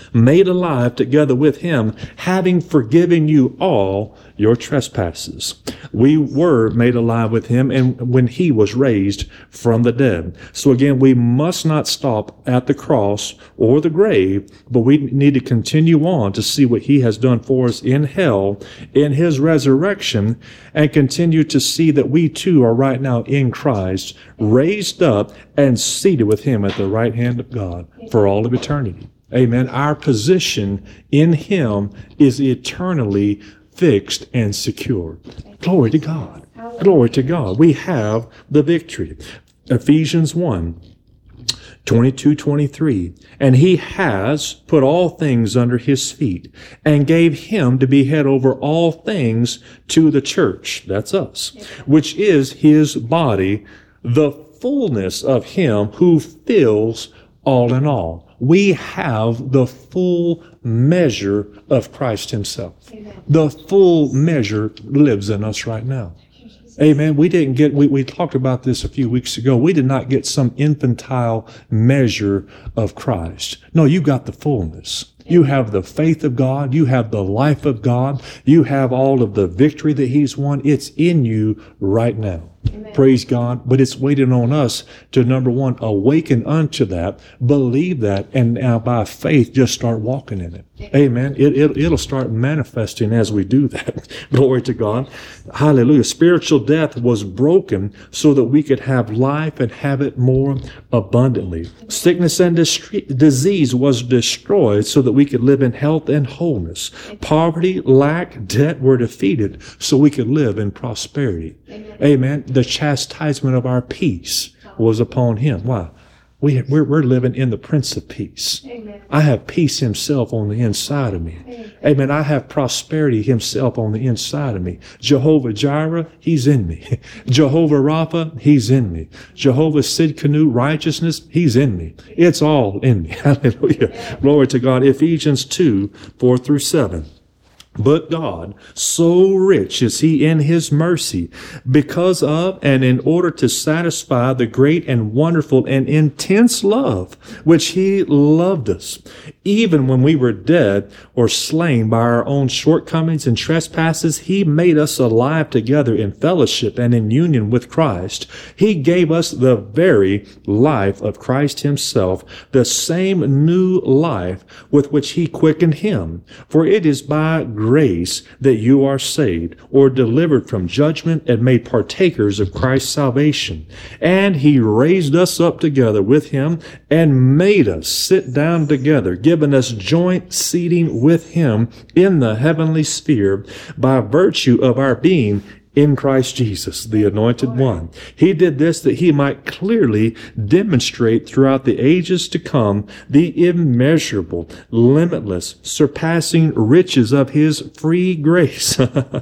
made alive together with him, having forgiven you all your trespasses. We were made alive with him and when he was raised from the dead. So again, we must not stop at the cross or the grave, but we need to continue on to see what he has done for us in hell, in his resurrection, and continue to see that we too are right now in Christ, raised up and seated with him at the right hand of God for all of eternity. Amen. Our position in him is eternally fixed and secure. Glory to God. Glory to God. We have the victory. Ephesians one, twenty-two, twenty-three. And he has put all things under his feet and gave him to be head over all things to the church. That's us, which is his body, the fullness of him who fills all in all. We have the full measure of Christ himself. Amen. The full measure lives in us right now. Amen. We didn't get, we, we talked about this a few weeks ago. We did not get some infantile measure of Christ. No, you got the fullness. You have the faith of God. You have the life of God. You have all of the victory that he's won. It's in you right now. Amen. Praise God. But it's waiting on us to, number one, awaken unto that, believe that, and now by faith just start walking in it. Amen. It, it, it'll start manifesting as we do that. Glory to God. Hallelujah. Spiritual death was broken so that we could have life and have it more abundantly. Sickness and dist- disease was destroyed so that we could live in health and wholeness. Poverty, lack, debt were defeated so we could live in prosperity. Amen. Amen. The chastisement of our peace was upon him. Why? We, we're, we're living in the Prince of Peace. Amen. I have peace himself on the inside of me. Amen. Amen. I have prosperity himself on the inside of me. Jehovah Jireh, he's in me. Jehovah Rapha, he's in me. Jehovah Sidkenu, righteousness, he's in me. It's all in me. Hallelujah. Yeah. Glory to God. Ephesians two, four through seven. But God, so rich is he in his mercy, because of and in order to satisfy the great and wonderful and intense love which he loved us, even when we were dead or slain by our own shortcomings and trespasses, he made us alive together in fellowship and in union with Christ. He gave us the very life of Christ himself, the same new life with which he quickened him. For it is by grace that you are saved, or delivered from judgment and made partakers of Christ's salvation. And he raised us up together with him and made us sit down together, giving us joint seating with him in the heavenly sphere by virtue of our being in Christ Jesus, the Anointed One. He did this that he might clearly demonstrate throughout the ages to come the immeasurable, limitless, surpassing riches of his free grace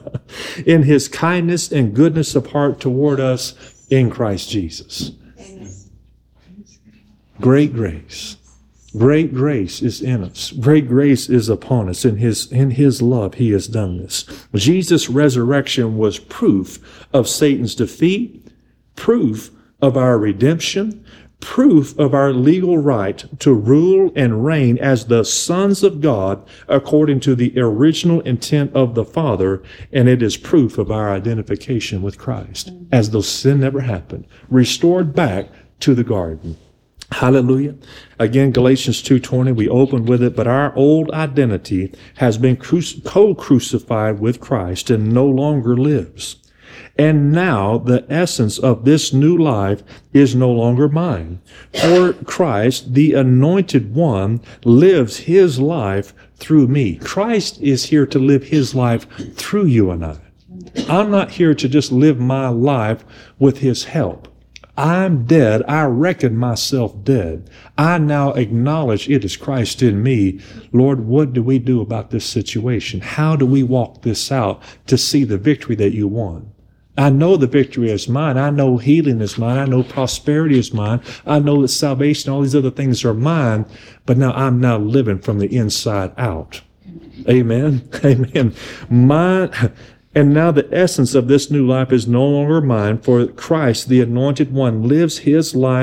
in his kindness and goodness of heart toward us in Christ Jesus. Amen. Great grace. Great grace is in us. Great grace is upon us. In his, in his love, he has done this. Jesus' resurrection was proof of Satan's defeat, proof of our redemption, proof of our legal right to rule and reign as the sons of God according to the original intent of the Father, and it is proof of our identification with Christ as though sin never happened, restored back to the garden. Hallelujah. Again, Galatians two twenty, we open with it, but our old identity has been cru- co-crucified with Christ and no longer lives. And now the essence of this new life is no longer mine. For Christ, the Anointed One, lives his life through me. Christ is here to live his life through you and I. I'm not here to just live my life with his help. I'm dead. I reckon myself dead. I now acknowledge it is Christ in me. Lord, what do we do about this situation? How do we walk this out to see the victory that you won? I know the victory is mine. I know healing is mine. I know prosperity is mine. I know that salvation, all these other things are mine. But now I'm now living from the inside out. Amen. Amen. Mine. And now the essence of this new life is no longer mine, for Christ, the Anointed One, lives his life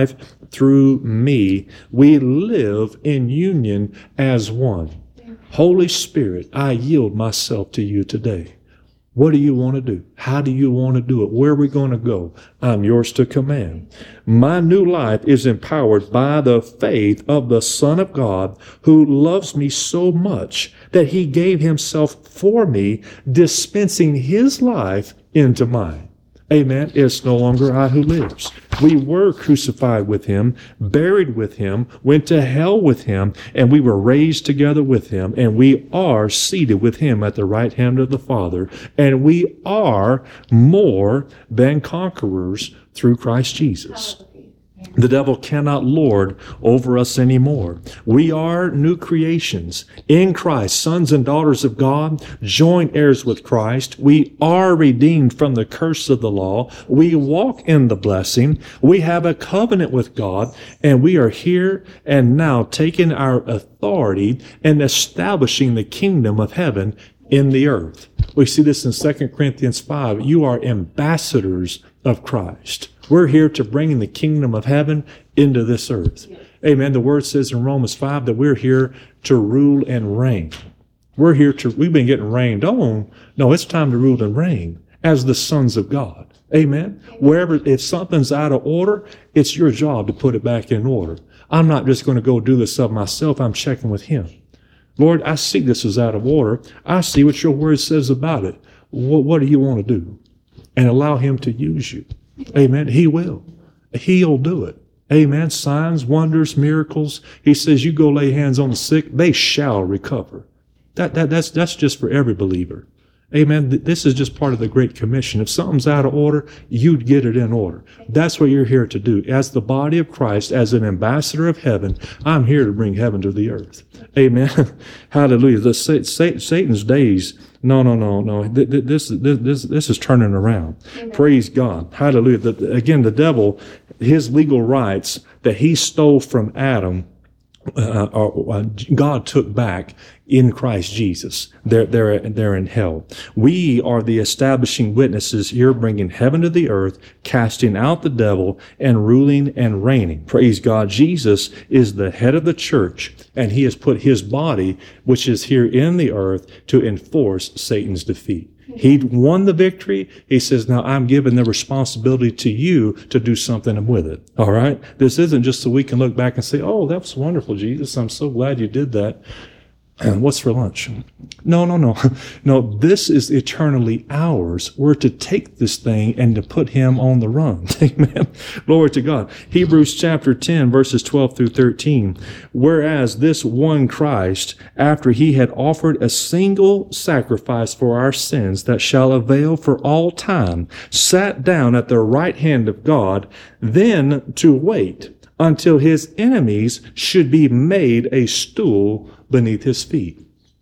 through me, we live in union as one. Holy Spirit, I yield myself to you today. What do you want to do? How do you want to do it? Where are we going to go? I'm yours to command. My new life is empowered by the faith of the Son of God, who loves me so much that he gave himself for me, dispensing his life into mine. Amen. It's no longer I who lives. We were crucified with him, buried with him, went to hell with him, and we were raised together with him, and we are seated with him at the right hand of the Father, and we are more than conquerors through Christ Jesus. The devil cannot lord over us anymore. We are new creations in Christ, sons and daughters of God, joint heirs with Christ. We are redeemed from the curse of the law. We walk in the blessing. We have a covenant with God, and we are here and now taking our authority and establishing the kingdom of heaven in the earth. We see this in Second Corinthians five. You are ambassadors of Christ. We're here to bring the kingdom of heaven into this earth. Amen. The word says in Romans five that we're here to rule and reign. We're here to, we've been getting rained on. No, it's time to rule and reign as the sons of God. Amen. Wherever, if something's out of order, it's your job to put it back in order. I'm not just going to go do this of myself. I'm checking with him. Lord, I see this is out of order. I see what your word says about it. What, what do you want to do? And allow him to use you. Amen. He will. He'll do it. Amen. Signs, wonders, miracles. He says, you go lay hands on the sick, they shall recover. That, that, that's, that's just for every believer. Amen. This is just part of the Great Commission. If something's out of order, you'd get it in order. That's what you're here to do. As the body of Christ, as an ambassador of heaven, I'm here to bring heaven to the earth. Amen. Hallelujah. The, Satan's days, no, no, no, no. This, this, this, this is turning around. Amen. Praise God. Hallelujah. The, again, the devil, his legal rights that he stole from Adam, Uh, uh, God took back in Christ Jesus. They're, they're, they're in hell. We are the establishing witnesses here, bringing heaven to the earth, casting out the devil, and ruling and reigning. Praise God. Jesus is the head of the church, and he has put his body, which is here in the earth, to enforce Satan's defeat. He won the victory. He says, now I'm giving the responsibility to you to do something with it. All right? This isn't just so we can look back and say, oh, that was wonderful, Jesus. I'm so glad you did that. What's for lunch? No, no, no. No, this is eternally ours. We're to take this thing and to put him on the run. Amen. Glory to God. Hebrews chapter ten, verses twelve through thirteen. Whereas this one Christ, after he had offered a single sacrifice for our sins that shall avail for all time, sat down at the right hand of God, then to wait until his enemies should be made a stool beneath his feet.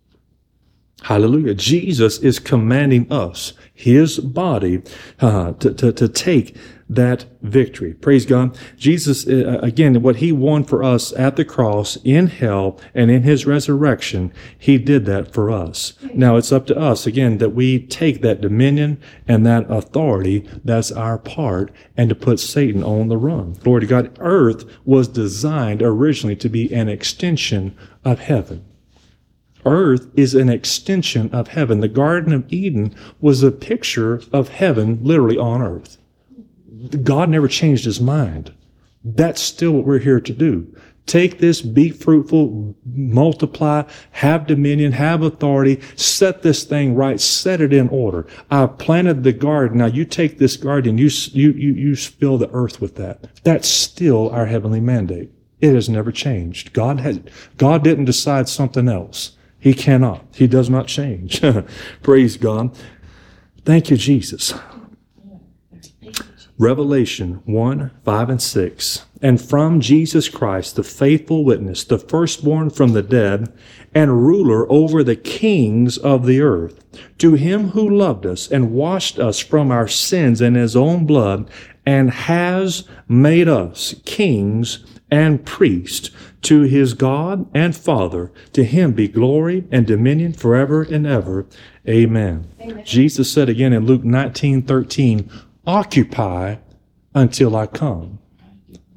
Hallelujah. Jesus is commanding us, his body, uh, to, to, to take that victory. Praise God. Jesus, uh, again, what he won for us at the cross, in hell, and in his resurrection, he did that for us. Now it's up to us, again, that we take that dominion and that authority, that's our part, and to put Satan on the run. Glory to God. Earth was designed originally to be an extension of heaven. Earth is an extension of heaven. The Garden of Eden was a picture of heaven literally on earth. God never changed his mind. That's still what we're here to do. Take this, be fruitful, multiply, have dominion, have authority, set this thing right, set it in order. I planted the garden. Now you take this garden, you, you, you, you fill the earth with that. That's still our heavenly mandate. It has never changed. God had, God didn't decide something else. He cannot. He does not change. Praise God. Thank you, Jesus. Revelation one, five, and six. And from Jesus Christ, the faithful witness, the firstborn from the dead, and ruler over the kings of the earth, to him who loved us and washed us from our sins in his own blood, and has made us kings and priests to his God and Father. To him be glory and dominion forever and ever. Amen. Amen. Jesus said again in Luke nineteen thirteen, occupy until I come.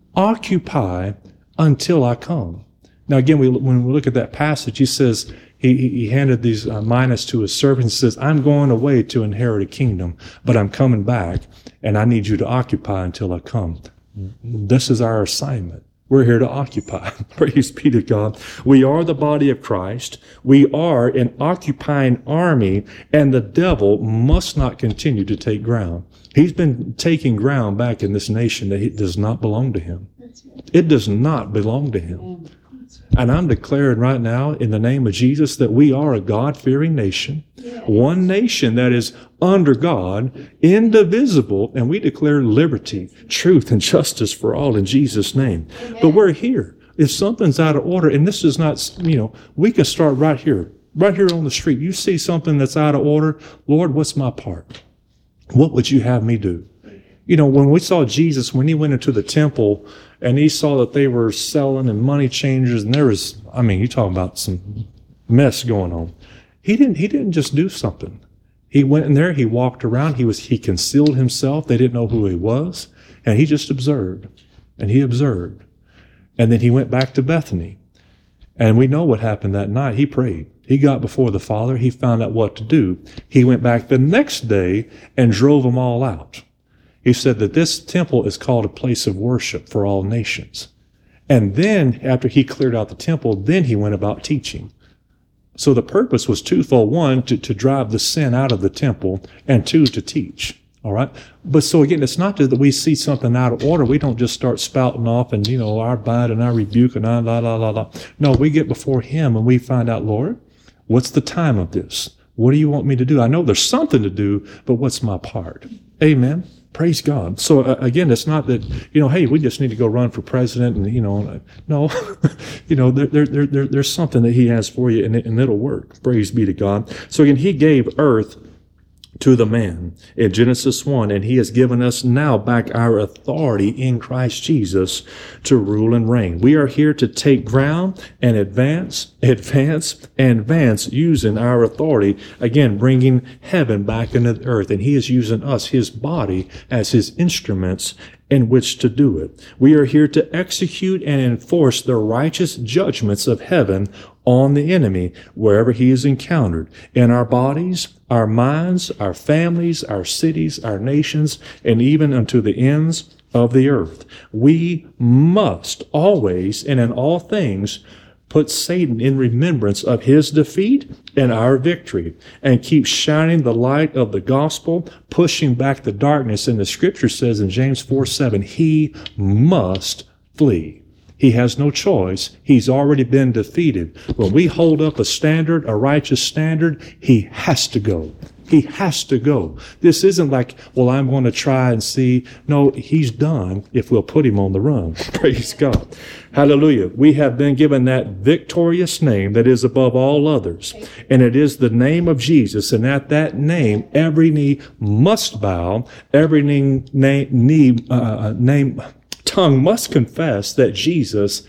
Occupy until I come. Now, again, we, when we look at that passage, he says, he, he handed these uh, minas to his servants. He says, I'm going away to inherit a kingdom, but I'm coming back, and I need you to occupy until I come. This is our assignment. We're here to occupy. Praise be to God. We are the body of Christ. We are an occupying army, and the devil must not continue to take ground. He's been taking ground back in this nation that it does not belong to him. It does not belong to him. And I'm declaring right now in the name of Jesus that we are a God-fearing nation, one nation that is under God, indivisible, and we declare liberty, truth, and justice for all in Jesus' name. Amen. But we're here. If something's out of order, and this is not, you know, we can start right here, right here on the street. You see something that's out of order, Lord, what's my part? What would you have me do? You know, when we saw Jesus, when he went into the temple and he saw that they were selling and money changers, and there was, I mean, you talking about some mess going on. He didn't, he didn't just do something. He went in there, he walked around, he was, he concealed himself. They didn't know who he was. And he just observed. And he observed. And then he went back to Bethany. And we know what happened that night. He prayed. He got before the Father. He found out what to do. He went back the next day and drove them all out. He said that this temple is called a place of worship for all nations. And then after he cleared out the temple, then he went about teaching. So the purpose was twofold. One, to, to drive the sin out of the temple, and two, to teach. All right. But so again, it's not that we see something out of order. We don't just start spouting off and, you know, our bite and our rebuke and our la, la, la, la. No, we get before him and we find out, Lord, what's the time of this? What do you want me to do? I know there's something to do, but what's my part? Amen. Praise God. So uh, again, it's not that, you know, hey, we just need to go run for president and, you know, no, you know, there, there, there, there's something that he has for you and, it, and it'll work. Praise be to God. So again, he gave earth to the man in Genesis one, and he has given us now back our authority in Christ Jesus to rule and reign. We are here to take ground and advance, advance, and advance using our authority, again, bringing heaven back into the earth, and he is using us, his body, as his instruments in which to do it. We are here to execute and enforce the righteous judgments of heaven on the enemy wherever he is encountered, in our bodies, our minds, our families, our cities, our nations, and even unto the ends of the earth. We must always and in all things put Satan in remembrance of his defeat and our victory, and keep shining the light of the gospel, pushing back the darkness. And the scripture says in James four seven, he must flee. He has no choice. He's already been defeated. When we hold up a standard, a righteous standard, he has to go. He has to go. This isn't like, well, I'm going to try and see. No, he's done if we'll put him on the run. Praise God. Hallelujah. We have been given that victorious name that is above all others. And it is the name of Jesus. And at that name, every knee must bow. Every knee, knee, uh, name, tongue must confess that Jesus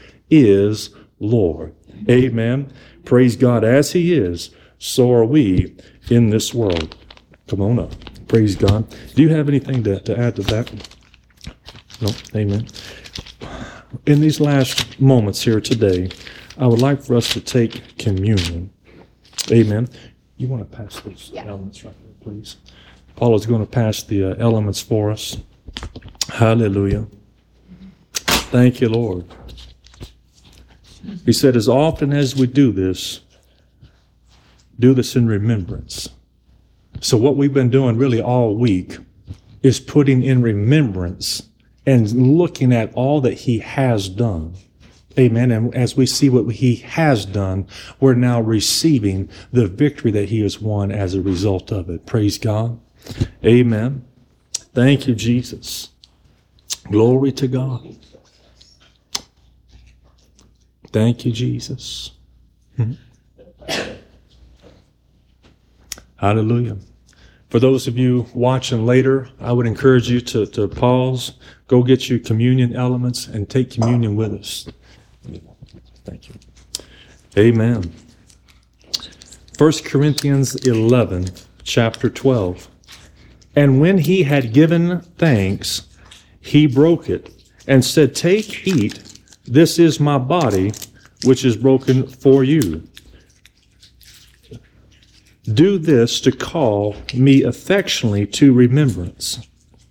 is Lord. Amen. Praise God. As he is, so are we in this world. Come on up. Praise God. Do you have anything to, to add to that? No? Amen. In these last moments here today, I would like for us to take communion. Amen. You want to pass those yeah. elements right there, please? Paul is going to pass the uh, elements for us. Hallelujah. Thank you, Lord. He said, as often as we do this, do this in remembrance. So what we've been doing really all week is putting in remembrance and looking at all that he has done. Amen. And as we see what he has done, we're now receiving the victory that he has won as a result of it. Praise God. Amen. Thank you, Jesus. Glory to God. Thank you, Jesus. Hmm. Hallelujah. For those of you watching later, I would encourage you to, to pause, go get your communion elements, and take communion with us. Thank you. Amen. First Corinthians eleven, chapter twelve. And when he had given thanks, he broke it and said, "Take, eat, this is my body, which is broken for you. Do this to call me affectionately to remembrance."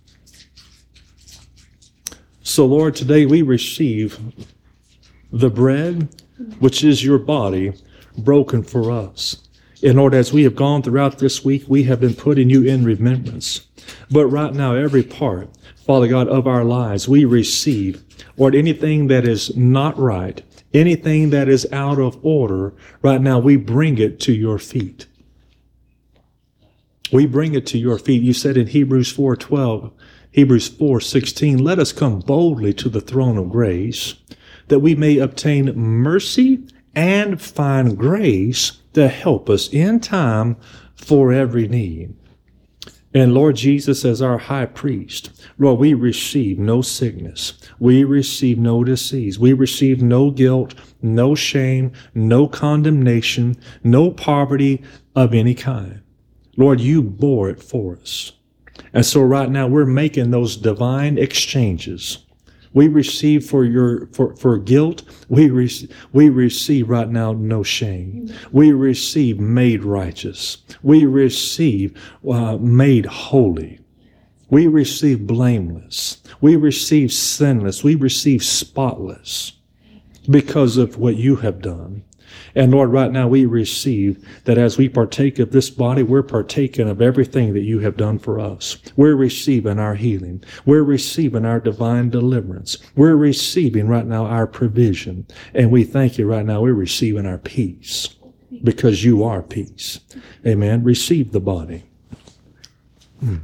So, Lord, today we receive the bread, which is your body, broken for us. And Lord, as we have gone throughout this week, we have been putting you in remembrance. But right now, every part, Father God, of our lives, we receive, Lord, anything that is not right, anything that is out of order, right now, we bring it to your feet. We bring it to your feet. You said in Hebrews four twelve, Hebrews four sixteen, "Let us come boldly to the throne of grace, that we may obtain mercy and find grace to help us in time for every need." And Lord Jesus, as our high priest, Lord, we receive no sickness. We receive no disease. We receive no guilt, no shame, no condemnation, no poverty of any kind. Lord, you bore it for us. And so right now we're making those divine exchanges. We receive for your for, for guilt. We re- we receive right now no shame. We receive made righteous. We receive uh, made holy. We receive blameless. We receive sinless. We receive spotless because of what you have done. And Lord, right now we receive that as we partake of this body, we're partaking of everything that you have done for us. We're receiving our healing. We're receiving our divine deliverance. We're receiving right now our provision. And we thank you right now we're receiving our peace because you are peace. Amen. Receive the body. Mm.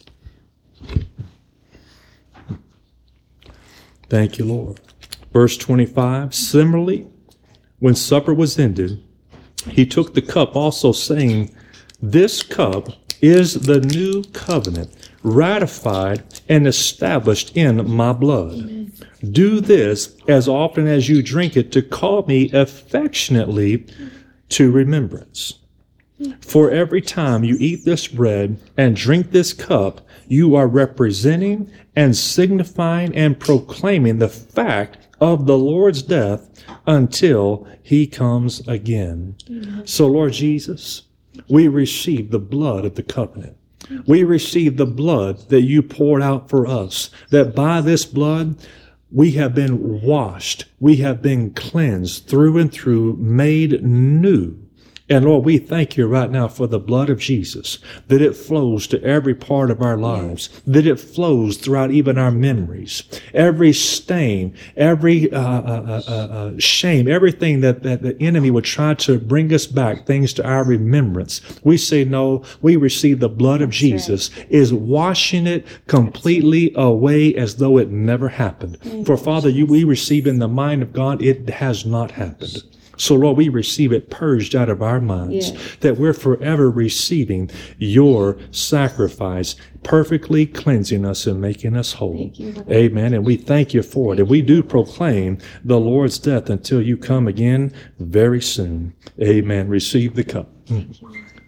Thank you, Lord. Verse twenty-five, similarly, when supper was ended, he took the cup also, saying, "This cup is the new covenant, ratified and established in my blood. Amen. Do this as often as you drink it to call me affectionately to remembrance. For every time you eat this bread and drink this cup, you are representing and signifying and proclaiming the fact of the Lord's death until he comes again." Amen. So, Lord Jesus, we receive the blood of the covenant. We receive the blood that you poured out for us, that by this blood we have been washed, we have been cleansed through and through, made new. And Lord, we thank you right now for the blood of Jesus, that it flows to every part of our lives, that it flows throughout even our memories, every stain, every uh, uh, uh, uh, shame, everything that, that the enemy would try to bring us back, things to our remembrance. We say, no, we receive the blood of Jesus is washing it completely away as though it never happened. For Father, you, we receive in the mind of God, it has not happened. So, Lord, we receive it purged out of our minds, yeah. that we're forever receiving your sacrifice, perfectly cleansing us and making us whole. You, Amen. And we thank you for it. And we do proclaim the Lord's death until you come again very soon. Amen. Receive the cup. Mm.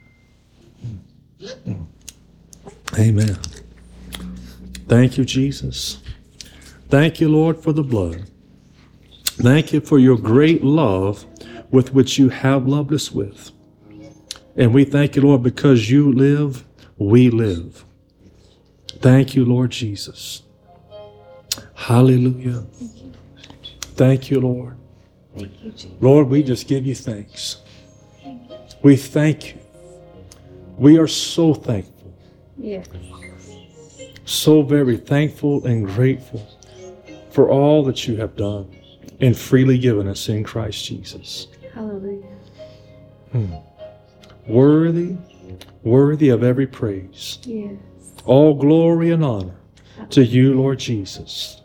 Mm. Amen. Thank you, Jesus. Thank you, Lord, for the blood. Thank you for your great love with which you have loved us with. And we thank you, Lord, because you live, we live. Thank you, Lord Jesus. Hallelujah. Thank you, Lord. Thank you, Jesus. Lord, we just give you thanks. We thank you. We are so thankful. Yes. So very thankful and grateful for all that you have done and freely given us in Christ Jesus. Hallelujah. Hmm. Worthy, worthy of every praise. Yes. All glory and honor to you, Lord Jesus.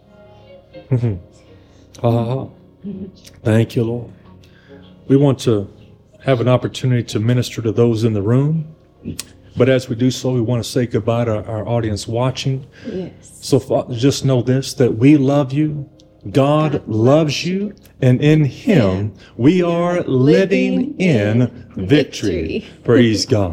ah, thank you, Lord. We want to have an opportunity to minister to those in the room. But as we do so, we want to say goodbye to our audience watching. Yes. So Father, just know this, that we love you. God loves you, and in him we are living in victory. Praise God.